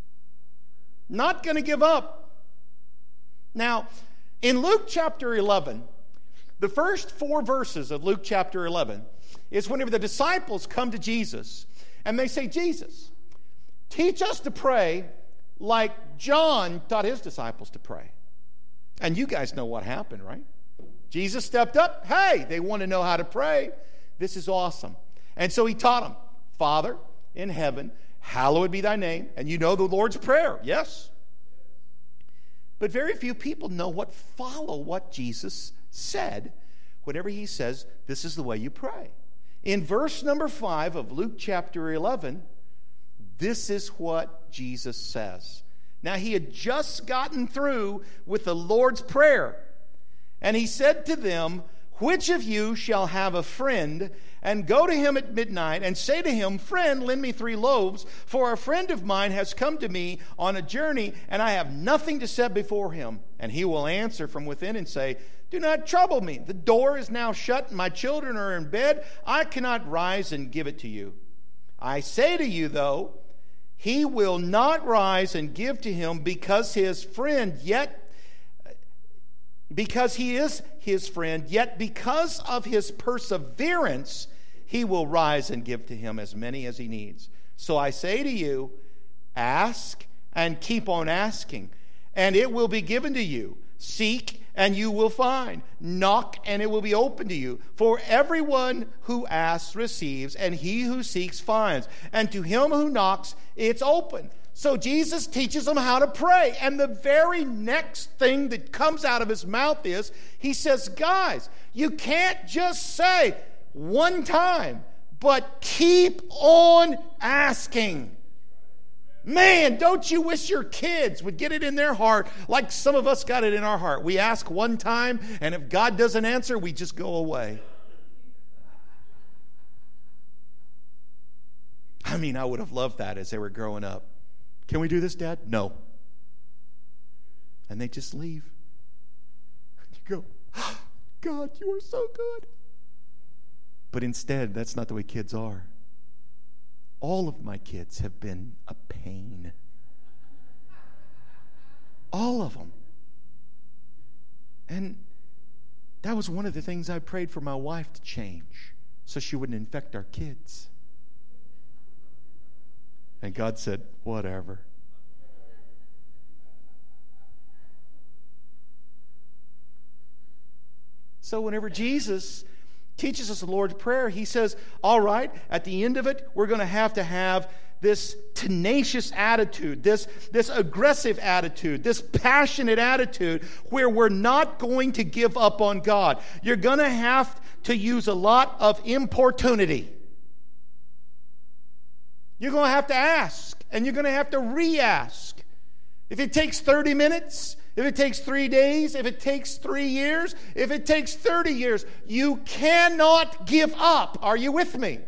Not going to give up. Now, in Luke chapter eleven, the first four verses of Luke chapter eleven is whenever the disciples come to Jesus and they say, Jesus, teach us to pray like John taught his disciples to pray. And you guys know what happened, right? Jesus stepped up. Hey, they want to know how to pray. This is awesome. And so he taught them, Father in heaven, hallowed be thy name. And you know the Lord's Prayer, yes? But very few people know what follow what Jesus said whenever he says, this is the way you pray. In verse number five of Luke chapter eleven, this is what Jesus says. Now, he had just gotten through with the Lord's Prayer. And he said to them, which of you shall have a friend and go to him at midnight and say to him, friend, lend me three loaves, for a friend of mine has come to me on a journey, and I have nothing to set before him. And he will answer from within and say, do not trouble me. The door is now shut, and my children are in bed. I cannot rise and give it to you. I say to you, though, he will not rise and give to him because his friend yet Because he is his friend, yet because of his perseverance, he will rise and give to him as many as he needs. So I say to you, ask and keep on asking, and it will be given to you. Seek and you will find. Knock and it will be open to you. For everyone who asks receives, and he who seeks finds. And to him who knocks, it's open. So Jesus teaches them how to pray. And the very next thing that comes out of his mouth is, he says, guys, you can't just say one time, but keep on asking. Man, don't you wish your kids would get it in their heart like some of us got it in our heart? We ask one time, and if God doesn't answer, we just go away. I mean, I would have loved that as they were growing up. Can we do this, Dad? No. And they just leave. You go, oh, God, you are so good. But instead, that's not the way kids are. All of my kids have been a pain. All of them. And that was one of the things I prayed for my wife to change, so she wouldn't infect our kids. And God said, whatever. So whenever Jesus teaches us the Lord's Prayer, he says, all right, at the end of it, we're going to have to have this tenacious attitude, this, this aggressive attitude, this passionate attitude where we're not going to give up on God. You're going to have to use a lot of importunity. You're going to have to ask, and you're going to have to re-ask. If it takes thirty minutes, if it takes three days, if it takes three years, if it takes thirty years, you cannot give up. Are you with me?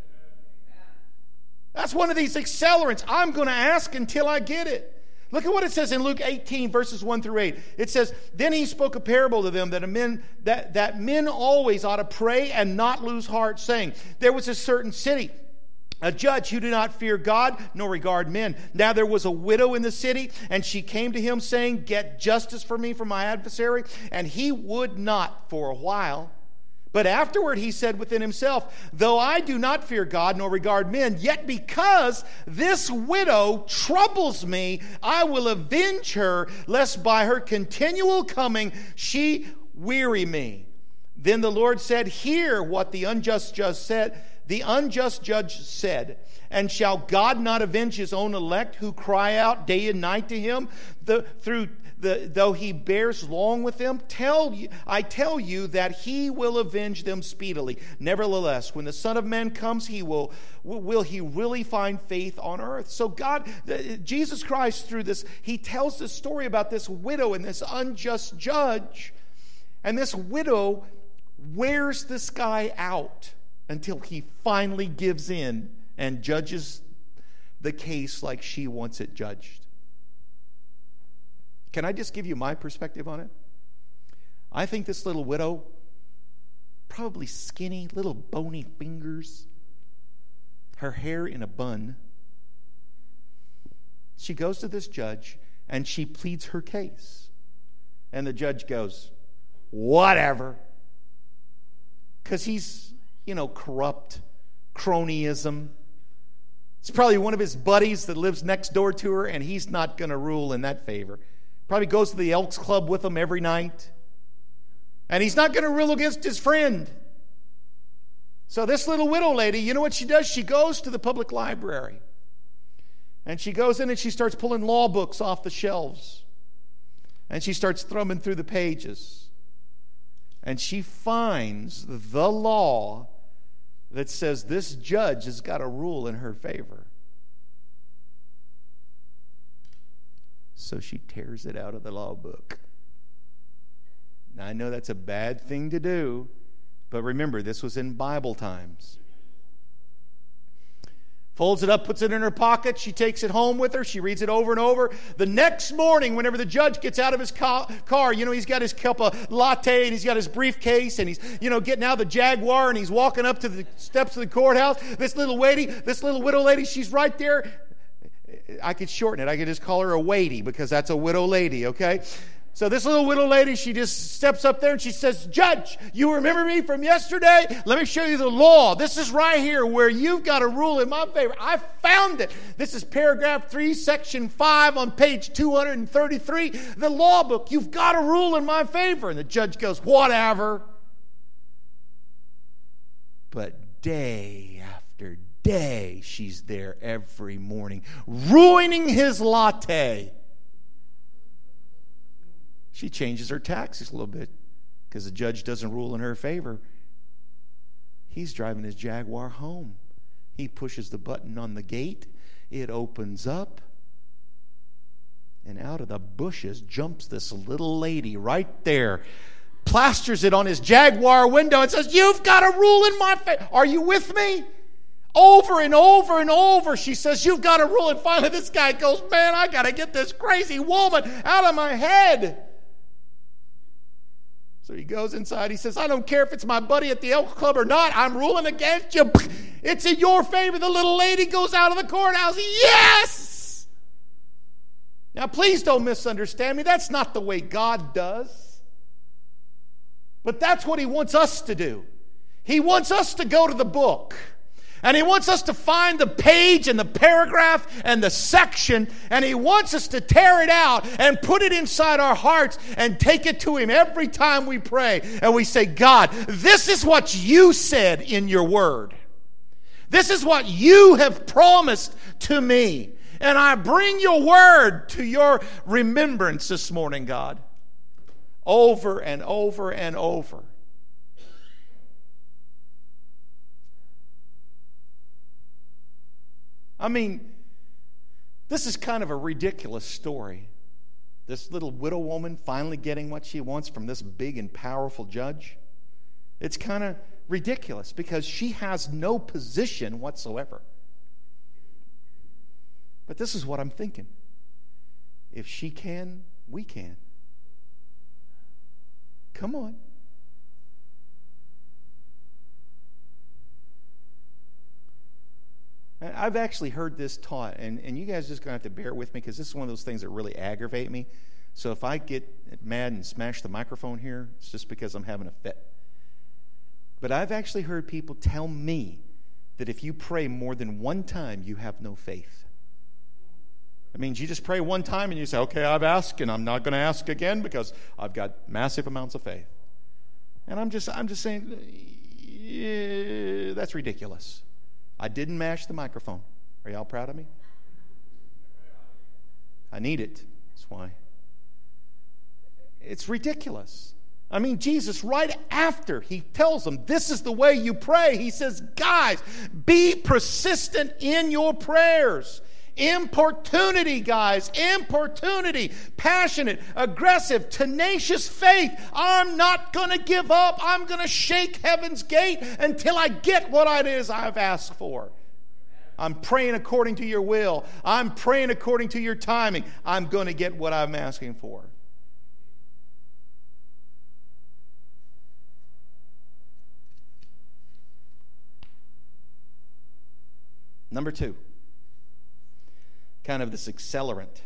That's one of these accelerants. I'm going to ask until I get it. Look at what it says in Luke eighteen, verses one through eight. It says, then he spoke a parable to them that, a men, that, that men always ought to pray and not lose heart, saying, there was a certain city, a judge who did not fear God nor regard men. Now there was a widow in the city, and she came to him saying, get justice for me from my adversary. And he would not for a while. But afterward he said within himself, though I do not fear God nor regard men, yet because this widow troubles me, I will avenge her, lest by her continual coming she weary me. Then the Lord said, hear what the unjust judge said. the unjust judge said, and shall God not avenge his own elect who cry out day and night to him, the, through the, though he bears long with them? Tell you, I tell you that he will avenge them speedily. Nevertheless, when the Son of Man comes, he will, will he really find faith on earth? So God, Jesus Christ, through this, he tells this story about this widow and this unjust judge. And this widow wears this guy out until he finally gives in and judges the case like she wants it judged. Can I just give you my perspective on it? I think this little widow, probably skinny, little bony fingers, her hair in a bun. She goes to this judge and she pleads her case. And the judge goes, whatever. Because he's, you know, corrupt, cronyism. It's probably one of his buddies that lives next door to her, and he's not going to rule in that favor. Probably goes to the Elks Club with them every night. And he's not going to rule against his friend. So this little widow lady, you know what she does? She goes to the public library. And she goes in and she starts pulling law books off the shelves. And she starts thumbing through the pages. And she finds the law that says this judge has got a rule in her favor. So she tears it out of the law book. Now, I know that's a bad thing to do, but remember, this was in Bible times. Folds it up, puts it in her pocket. She takes it home with her. She reads it over and over. The next morning, whenever the judge gets out of his car, you know, he's got his cup of latte and he's got his briefcase and he's, you know, getting out of the Jaguar and he's walking up to the steps of the courthouse. This little lady, this little widow lady, she's right there. I could shorten it. I could just call her a waitie because that's a widow lady, okay? So this little widow lady, she just steps up there and she says, Judge, you remember me from yesterday? Let me show you the law. This is right here where you've got a rule in my favor. I found it. This is paragraph three, section five on page two hundred thirty-three. The law book. You've got a rule in my favor. And the judge goes, whatever. But day after day, she's there every morning, ruining his latte. She changes her taxes a little bit because the judge doesn't rule in her favor. He's driving his Jaguar home. He pushes the button on the gate. It opens up. And out of the bushes jumps this little lady right there. Plasters it on his Jaguar window and says, you've got a rule in my favor. Are you with me? Over and over and over, she says, you've got a rule. And finally this guy goes, man, I got to get this crazy woman out of my head. So he goes inside. He says, I don't care if it's my buddy at the Elks Club or not. I'm ruling against you. It's in your favor. The little lady goes out of the courthouse. Yes! Now, please don't misunderstand me. That's not the way God does. But that's what he wants us to do. He wants us to go to the book. And he wants us to find the page and the paragraph and the section, and he wants us to tear it out and put it inside our hearts and take it to him every time we pray. And we say, God, this is what you said in your word. This is what you have promised to me. And I bring your word to your remembrance this morning, God, over and over and over. I mean, this is kind of a ridiculous story. This little widow woman finally getting what she wants from this big and powerful judge. It's kind of ridiculous because she has no position whatsoever. But this is what I'm thinking. If she can, we can. Come on. I've actually heard this taught, and, and you guys are just going to have to bear with me because this is one of those things that really aggravate me. So if I get mad and smash the microphone here, it's just because I'm having a fit. But I've actually heard people tell me that if you pray more than one time, you have no faith. That means you just pray one time and you say, okay, I've asked, and I'm not going to ask again because I've got massive amounts of faith. And I'm just, I'm just saying, yeah, that's ridiculous. I didn't mash the microphone. Are y'all proud of me? I need it. That's why. It's ridiculous. I mean, Jesus, right after he tells them, this is the way you pray, he says, guys, be persistent in your prayers. Importunity, guys, importunity, passionate, aggressive, tenacious faith. I'm not going to give up. I'm going to shake heaven's gate until I get what it is I've asked for. I'm praying according to your will. I'm praying according to your timing. I'm going to get what I'm asking for. Number two, kind of this accelerant,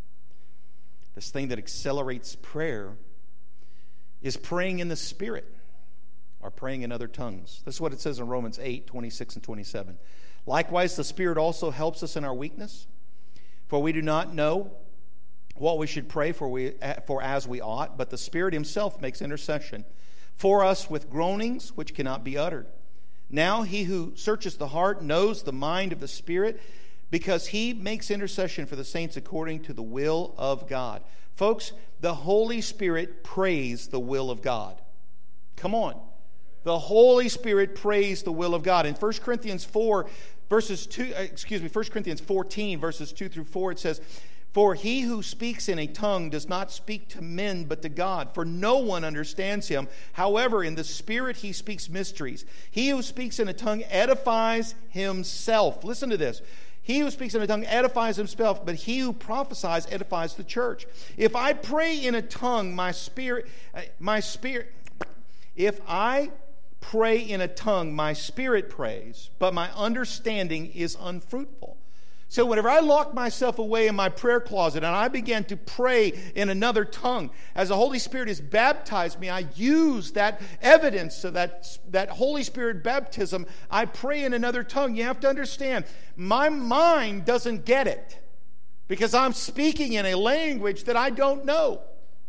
this thing that accelerates prayer, is praying in the Spirit or praying in other tongues. This is what it says in Romans eight, twenty-six and twenty-seven. Likewise, the Spirit also helps us in our weakness, for we do not know what we should pray for, we, for as we ought, but the Spirit himself makes intercession for us with groanings which cannot be uttered. Now he who searches the heart knows the mind of the Spirit, because he makes intercession for the saints according to the will of God. Folks, the Holy Spirit prays the will of God. Come on. The Holy Spirit prays the will of God. In First Corinthians four, verses two, excuse me, First Corinthians fourteen, verses two through four, it says, for he who speaks in a tongue does not speak to men but to God, for no one understands him. However, in the Spirit he speaks mysteries. He who speaks in a tongue edifies himself. Listen to this. He who speaks in a tongue edifies himself, but he who prophesies edifies the church. If I pray in a tongue, my spirit, my spirit, if I pray in a tongue, my spirit prays, but my understanding is unfruitful. So whenever I lock myself away in my prayer closet and I began to pray in another tongue, as the Holy Spirit has baptized me, I use that evidence of that, that Holy Spirit baptism. I pray in another tongue. You have to understand, my mind doesn't get it because I'm speaking in a language that I don't know.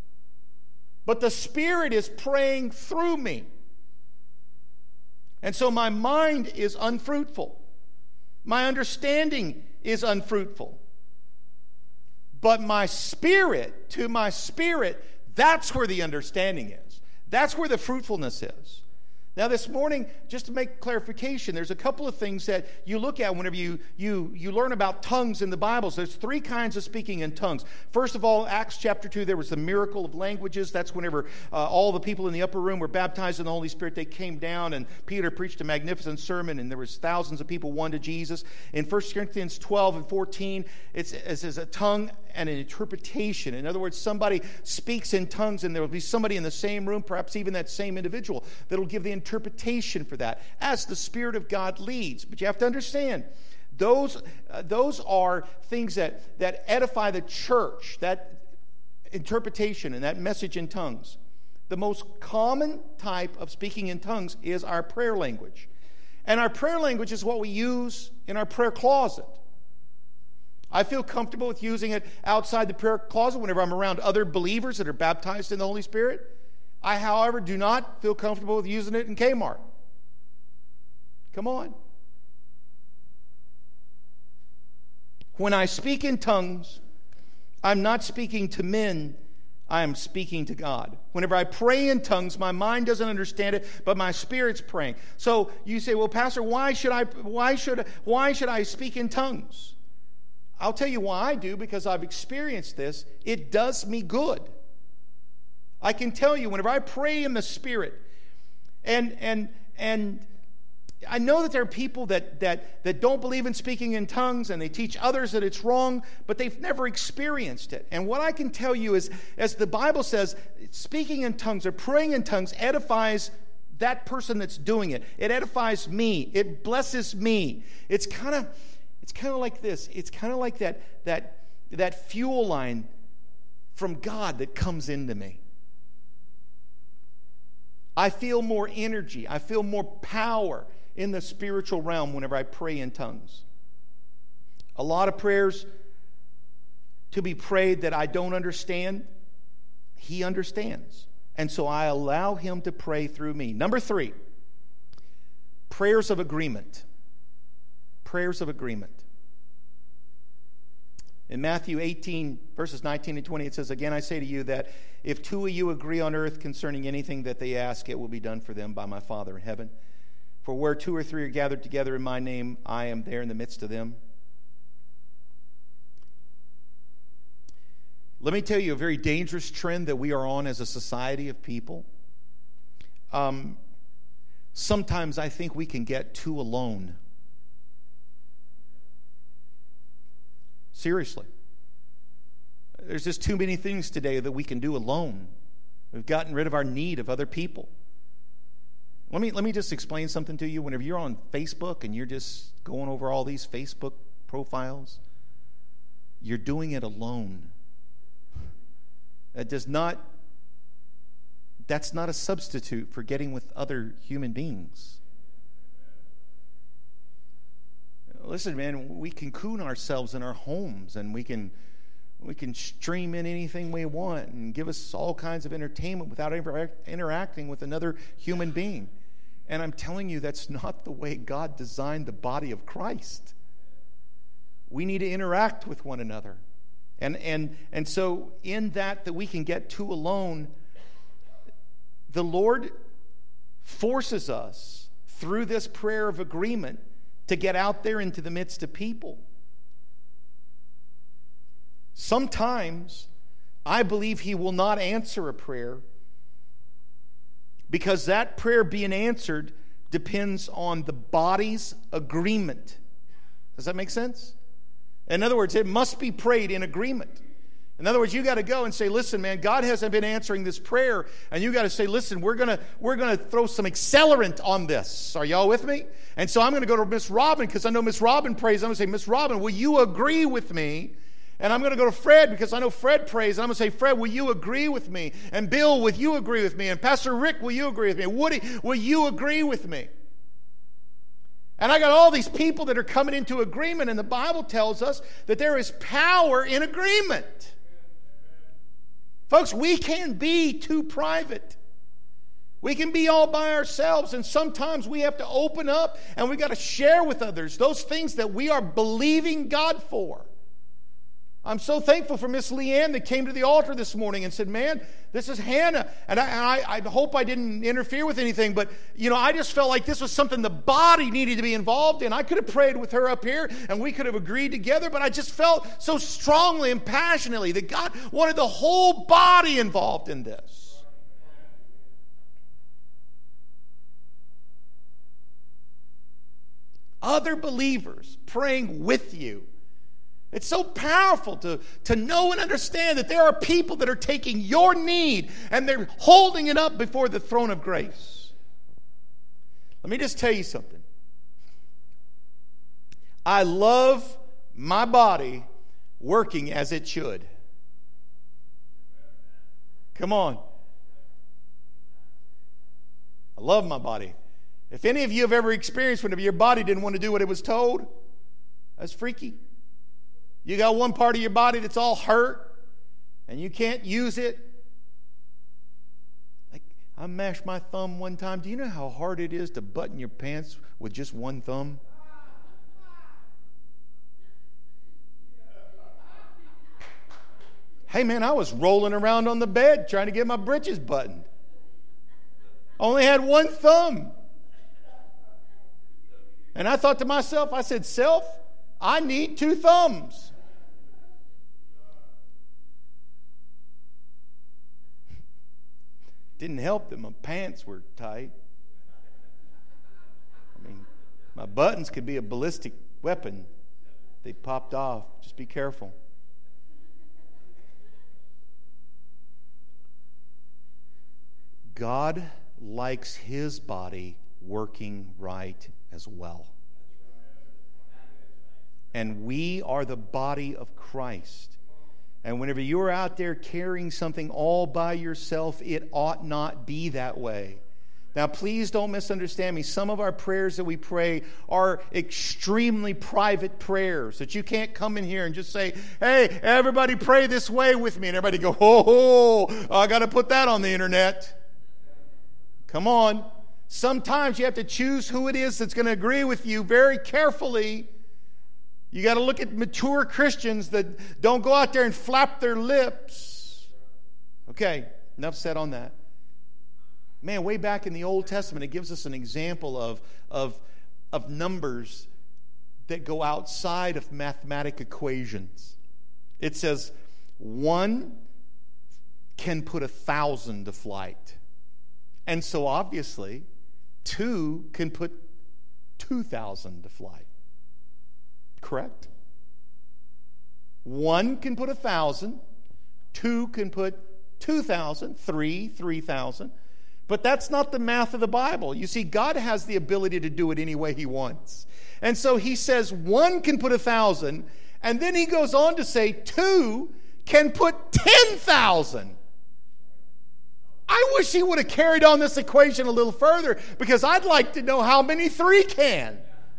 But the Spirit is praying through me. And so my mind is unfruitful. My understanding is unfruitful. But my spirit, to my spirit, that's where the understanding is. That's where the fruitfulness is. Now this morning, just to make clarification, there's a couple of things that you look at whenever you, you, you learn about tongues in the Bible. So there's three kinds of speaking in tongues. First of all, Acts chapter two, there was the miracle of languages. That's whenever uh, all the people in the upper room were baptized in the Holy Spirit. They came down and Peter preached a magnificent sermon and there was thousands of people won to Jesus. In First Corinthians twelve and fourteen, it's, it says a tongue and an interpretation. In other words, somebody speaks in tongues and there will be somebody in the same room, perhaps even that same individual, that will give the interpretation for that as the Spirit of God leads. But you have to understand, those, uh, those are things that, that edify the church, that interpretation and that message in tongues. The most common type of speaking in tongues is our prayer language. And our prayer language is what we use in our prayer closet. I feel comfortable with using it outside the prayer closet whenever I'm around other believers that are baptized in the Holy Spirit. I, however, do not feel comfortable with using it in Kmart. Come on. When I speak in tongues, I'm not speaking to men, I am speaking to God. Whenever I pray in tongues, my mind doesn't understand it, but my spirit's praying. So you say, well, Pastor, why should I, why should, why should I speak in tongues? I'll tell you why I do, because I've experienced this. It does me good. I can tell you, whenever I pray in the Spirit, and and and I know that there are people that that that don't believe in speaking in tongues, and they teach others that it's wrong, but they've never experienced it. And what I can tell you is, as the Bible says, speaking in tongues or praying in tongues edifies that person that's doing it. It edifies me. It blesses me. It's kind of It's kind of like this. It's kind of like that, that, that fuel line from God that comes into me. I feel more energy. I feel more power in the spiritual realm whenever I pray in tongues. A lot of prayers to be prayed that I don't understand, He understands. And so I allow Him to pray through me. Number three, prayers of agreement. Prayers of agreement. In Matthew eighteen, verses nineteen and twenty, it says, "Again I say to you that if two of you agree on earth concerning anything that they ask, it will be done for them by my Father in heaven. For where two or three are gathered together in my name, I am there in the midst of them." Let me tell you a very dangerous trend that we are on as a society of people. Um, sometimes I think we can get too alone. Seriously. There's just too many things today that we can do alone. We've gotten rid of our need of other people. Let me, let me just explain something to you. Whenever you're on Facebook and you're just going over all these Facebook profiles, you're doing it alone. That does not, that's not a substitute for getting with other human beings. Listen, man, we can coon ourselves in our homes, and we can we can stream in anything we want and give us all kinds of entertainment without ever interacting with another human being. And I'm telling you, that's not the way God designed the body of Christ. We need to interact with one another. And and and so in that that we can get too alone, the Lord forces us through this prayer of agreement to get out there into the midst of people. Sometimes I believe He will not answer a prayer because that prayer being answered depends on the body's agreement. Does that make sense? In other words, it must be prayed in agreement. In other words, you got to go and say, "Listen, man, God hasn't been answering this prayer," and you got to say, "Listen, we're gonna we're gonna throw some accelerant on this." Are y'all with me? And so I'm going to go to Miss Robin because I know Miss Robin prays. I'm going to say, "Miss Robin, will you agree with me?" And I'm going to go to Fred because I know Fred prays. And I'm going to say, "Fred, will you agree with me?" And Bill, will you agree with me? And Pastor Rick, will you agree with me? And Woody, will you agree with me? And I got all these people that are coming into agreement, and the Bible tells us that there is power in agreement. Folks, we can't be too private. We can be all by ourselves, and sometimes we have to open up and we got to share with others those things that we are believing God for. I'm so thankful for Miss Leanne that came to the altar this morning and said, "Man, this is Hannah." And I, and I, I hope I didn't interfere with anything, but, you know, I just felt like this was something the body needed to be involved in. I could have prayed with her up here, and we could have agreed together, but I just felt so strongly and passionately that God wanted the whole body involved in this. Other believers praying with you. It's so powerful to, to know and understand that there are people that are taking your need and they're holding it up before the throne of grace. Let me just tell you something. I love my body working as it should. Come on. I love my body. If any of you have ever experienced whenever your body didn't want to do what it was told, that's freaky. You got one part of your body that's all hurt and you can't use it. Like, I mashed my thumb one time. Do you know how hard it is to button your pants with just one thumb? Hey man, I was rolling around on the bed trying to get my britches buttoned. Only had one thumb. And I thought to myself, I said, "Self, I need two thumbs." Didn't help that my pants were tight. I mean, my buttons could be a ballistic weapon. They popped off. Just be careful. God likes His body working right as well. And we are the body of Christ. And whenever you're out there carrying something all by yourself, it ought not be that way. Now, please don't misunderstand me. Some of our prayers that we pray are extremely private prayers that you can't come in here and just say, "Hey, everybody pray this way with me." And everybody go, "Oh, oh I got to put that on the internet." Come on. Sometimes you have to choose who it is that's going to agree with you very carefully. You got to look at mature Christians that don't go out there and flap their lips. Okay, enough said on that. Man, way back in the Old Testament, it gives us an example of, of, of numbers that go outside of mathematic equations. It says one can put a thousand to flight. And so obviously, two can put two thousand to flight. Correct? One can put a thousand, two can put two thousand, three, three thousand. But that's not the math of the Bible. You see, God has the ability to do it any way He wants. And so He says one can put a thousand, and then He goes on to say two can put ten thousand. I wish He would have carried on this equation a little further, because I'd like to know how many three can.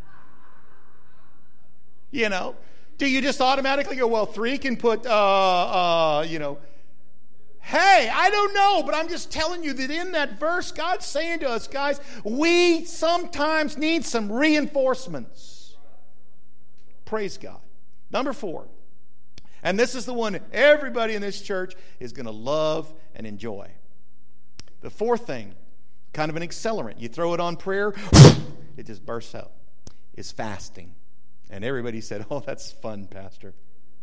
You know, do you just automatically go, well, three can put, uh, uh, you know, hey, I don't know, but I'm just telling you that in that verse, God's saying to us, guys, we sometimes need some reinforcements. Praise God. Number four, and this is the one everybody in this church is going to love and enjoy. The fourth thing, kind of an accelerant. You throw it on prayer, it just bursts out, is fasting. And everybody said, oh, that's fun, Pastor.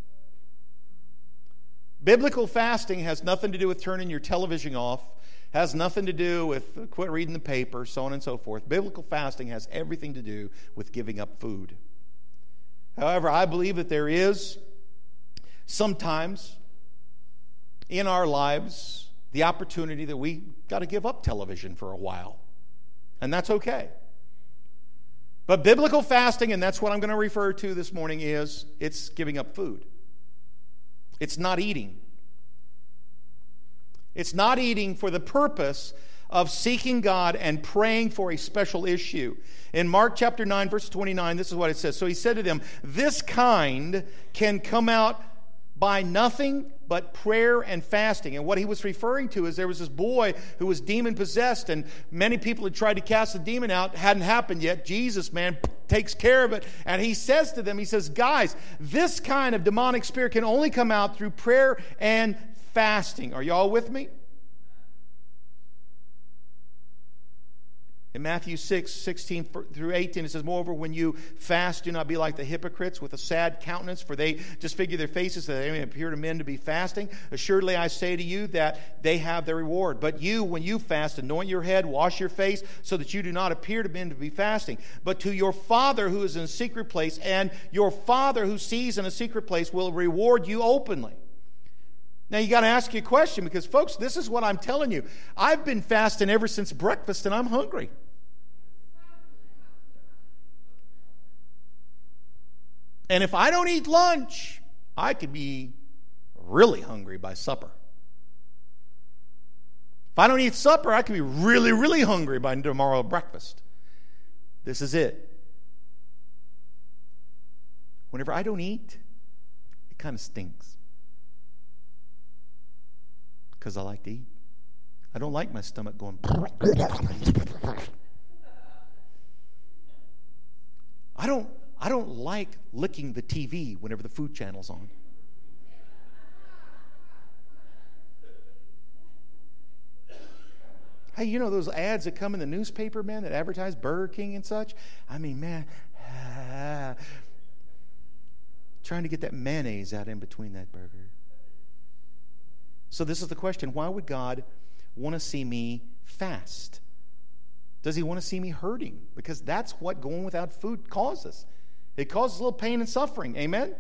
Biblical fasting has nothing to do with turning your television off, has nothing to do with quit reading the paper, so on and so forth. Biblical fasting has everything to do with giving up food. However, I believe that there is sometimes in our lives the opportunity that we got to give up television for a while. And that's okay. But biblical fasting, and that's what I'm going to refer to this morning, is it's giving up food. It's not eating. It's not eating for the purpose of seeking God and praying for a special issue. In Mark chapter nine, verse twenty-nine, this is what it says. So He said to them, this kind can come out by nothing but prayer and fasting. And what He was referring to is there was this boy who was demon-possessed, and many people had tried to cast the demon out. It hadn't happened yet. Jesus, man, takes care of it. And He says to them, He says, guys, this kind of demonic spirit can only come out through prayer and fasting. Are y'all with me? In Matthew six, sixteen through eighteen, it says, moreover, when you fast, do not be like the hypocrites with a sad countenance, for they disfigure their faces that they may appear to men to be fasting. Assuredly, I say to you that they have their reward. But you, when you fast, anoint your head, wash your face, so that you do not appear to men to be fasting, but to your Father who is in a secret place, and your Father who sees in a secret place will reward you openly. Now, you got to ask you a question, because, folks, this is what I'm telling you. I've been fasting ever since breakfast, and I'm hungry. And if I don't eat lunch, I could be really hungry by supper. If I don't eat supper, I could be really, really hungry by tomorrow breakfast. This is it. Whenever I don't eat, it kind of stinks. Because I like to eat. I don't like my stomach going. I don't I don't like licking the T V whenever the food channel's on. Hey, you know those ads that come in the newspaper, man, that advertise Burger King and such? I mean, man, ah, trying to get that mayonnaise out in between that burger. So this is the question. Why would God want to see me fast? Does He want to see me hurting? Because that's what going without food causes. It causes a little pain and suffering. Amen?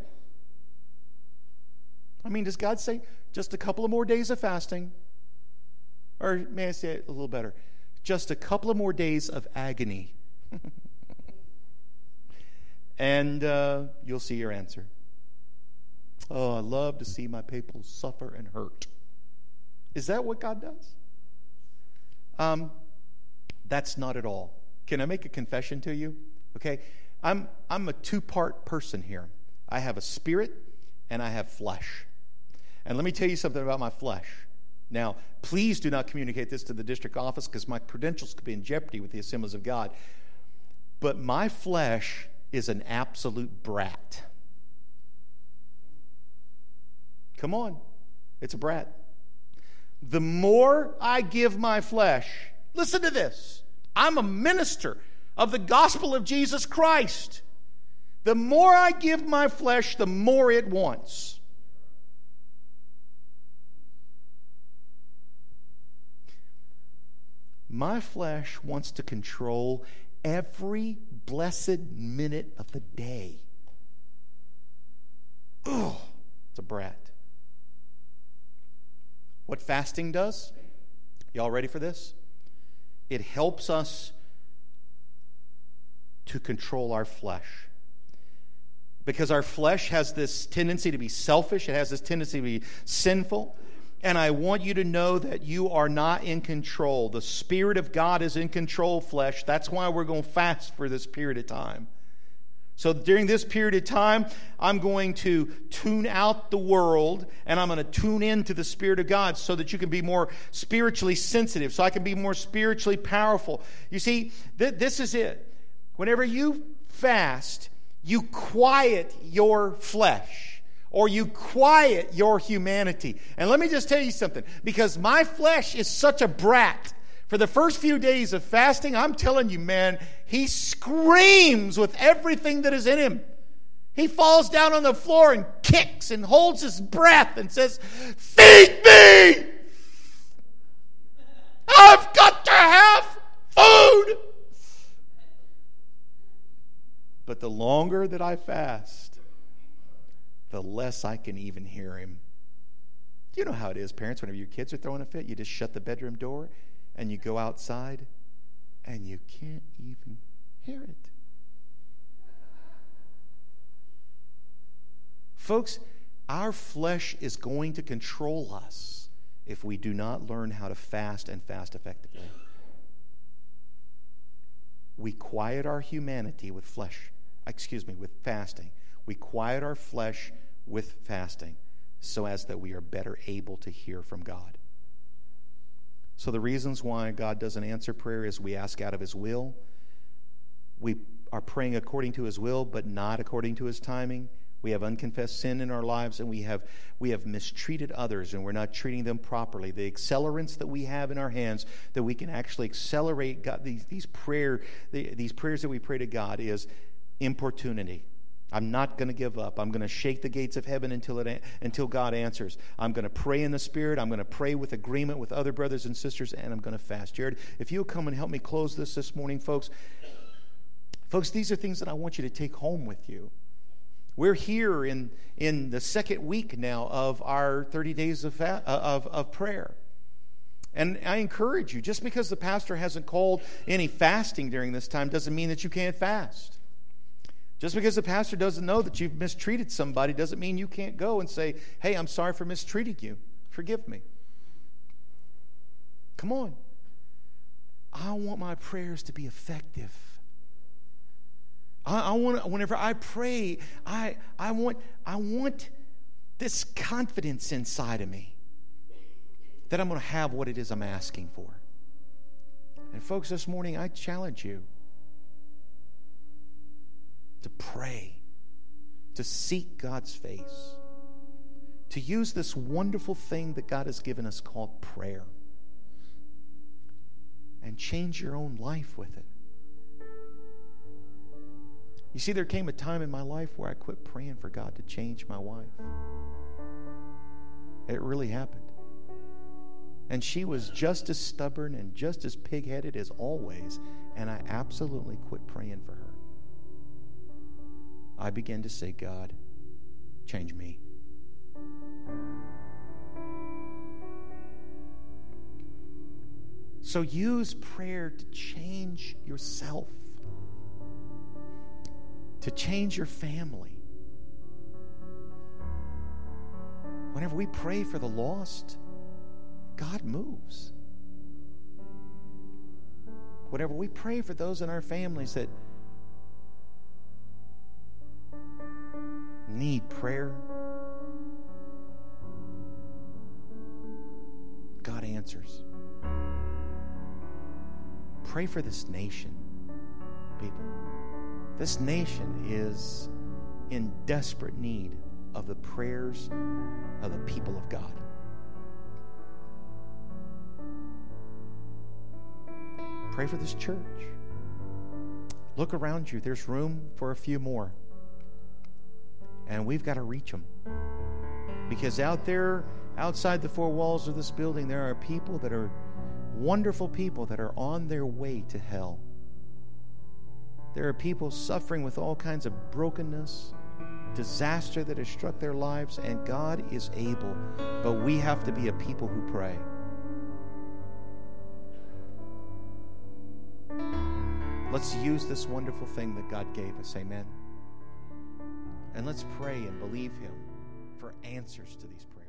I mean, does God say just a couple of more days of fasting? Or may I say it a little better? Just a couple of more days of agony. And uh, you'll see your answer. Oh, I love to see my people suffer and hurt. Is that what God does? Um, that's not at all. Can I make a confession to you? Okay, I'm I'm a two-part person here. I have a spirit and I have flesh. And let me tell you something about my flesh. Now, please do not communicate this to the district office because my credentials could be in jeopardy with the Assemblies of God. But my flesh is an absolute brat. Come on. It's a brat. The more I give my flesh, listen to this. I'm a minister of the gospel of Jesus Christ. The more I give my flesh, the more it wants. My flesh wants to control every blessed minute of the day. Oh, it's a brat. What fasting does? Y'all ready for this? It helps us to control our flesh. Because our flesh has this tendency to be selfish. It has this tendency to be sinful. And I want you to know that you are not in control. The Spirit of God is in control, flesh. That's why we're going to fast for this period of time. So during this period of time, I'm going to tune out the world and I'm going to tune into the Spirit of God so that you can be more spiritually sensitive, so I can be more spiritually powerful. You see, th- this is it. Whenever you fast, you quiet your flesh. Or you quiet your humanity. And let me just tell you something. Because my flesh is such a brat. For the first few days of fasting, I'm telling you, man, he screams with everything that is in him. He falls down on the floor and kicks and holds his breath and says, "Feed me! I've got to have food!" But the longer that I fast, the less I can even hear him. You know how it is, parents, whenever your kids are throwing a fit, you just shut the bedroom door and you go outside and you can't even hear it. Folks, our flesh is going to control us if we do not learn how to fast and fast effectively. We quiet our humanity with flesh, excuse me, with fasting. We quiet our flesh with fasting so as that we are better able to hear from God. So the reasons why God doesn't answer prayer is we ask out of His will. We are praying according to His will, but not according to His timing. We have unconfessed sin in our lives, and we have we have mistreated others, and we're not treating them properly. The accelerants that we have in our hands that we can actually accelerate God, these, these, prayer, the, these prayers that we pray to God is importunity. I'm not going to give up. I'm going to shake the gates of heaven until it until God answers. I'm going to pray in the Spirit. I'm going to pray with agreement with other brothers and sisters, and I'm going to fast. Jared, if you'll come and help me close this this morning, folks. Folks, these are things that I want you to take home with you. We're here in, in the second week now of our thirty days of, fa- of, of prayer. And I encourage you, just because the pastor hasn't called any fasting during this time doesn't mean that you can't fast. Just because the pastor doesn't know that you've mistreated somebody doesn't mean you can't go and say, "Hey, I'm sorry for mistreating you. Forgive me." Come on. I want my prayers to be effective. I, I want, whenever I pray, I, I want, I want this confidence inside of me that I'm going to have what it is I'm asking for. And folks, this morning I challenge you to pray, to seek God's face, to use this wonderful thing that God has given us called prayer, and change your own life with it. You see, there came a time in my life where I quit praying for God to change my wife. It really happened. And she was just as stubborn and just as pig-headed as always, and I absolutely quit praying for her. I began to say, "God, change me." So use prayer to change yourself, to change your family. Whenever we pray for the lost, God moves. Whenever we pray for those in our families that need prayer, answers. Pray for this nation, people. This nation is in desperate need of the prayers of the people of God. Pray for this church. Look around you. There's room for a few more. And we've got to reach them. Because out there, outside the four walls of this building, there are people that are wonderful people that are on their way to hell. There are people suffering with all kinds of brokenness, disaster that has struck their lives, and God is able, but we have to be a people who pray. Let's use this wonderful thing that God gave us, amen? And let's pray and believe Him for answers to these prayers.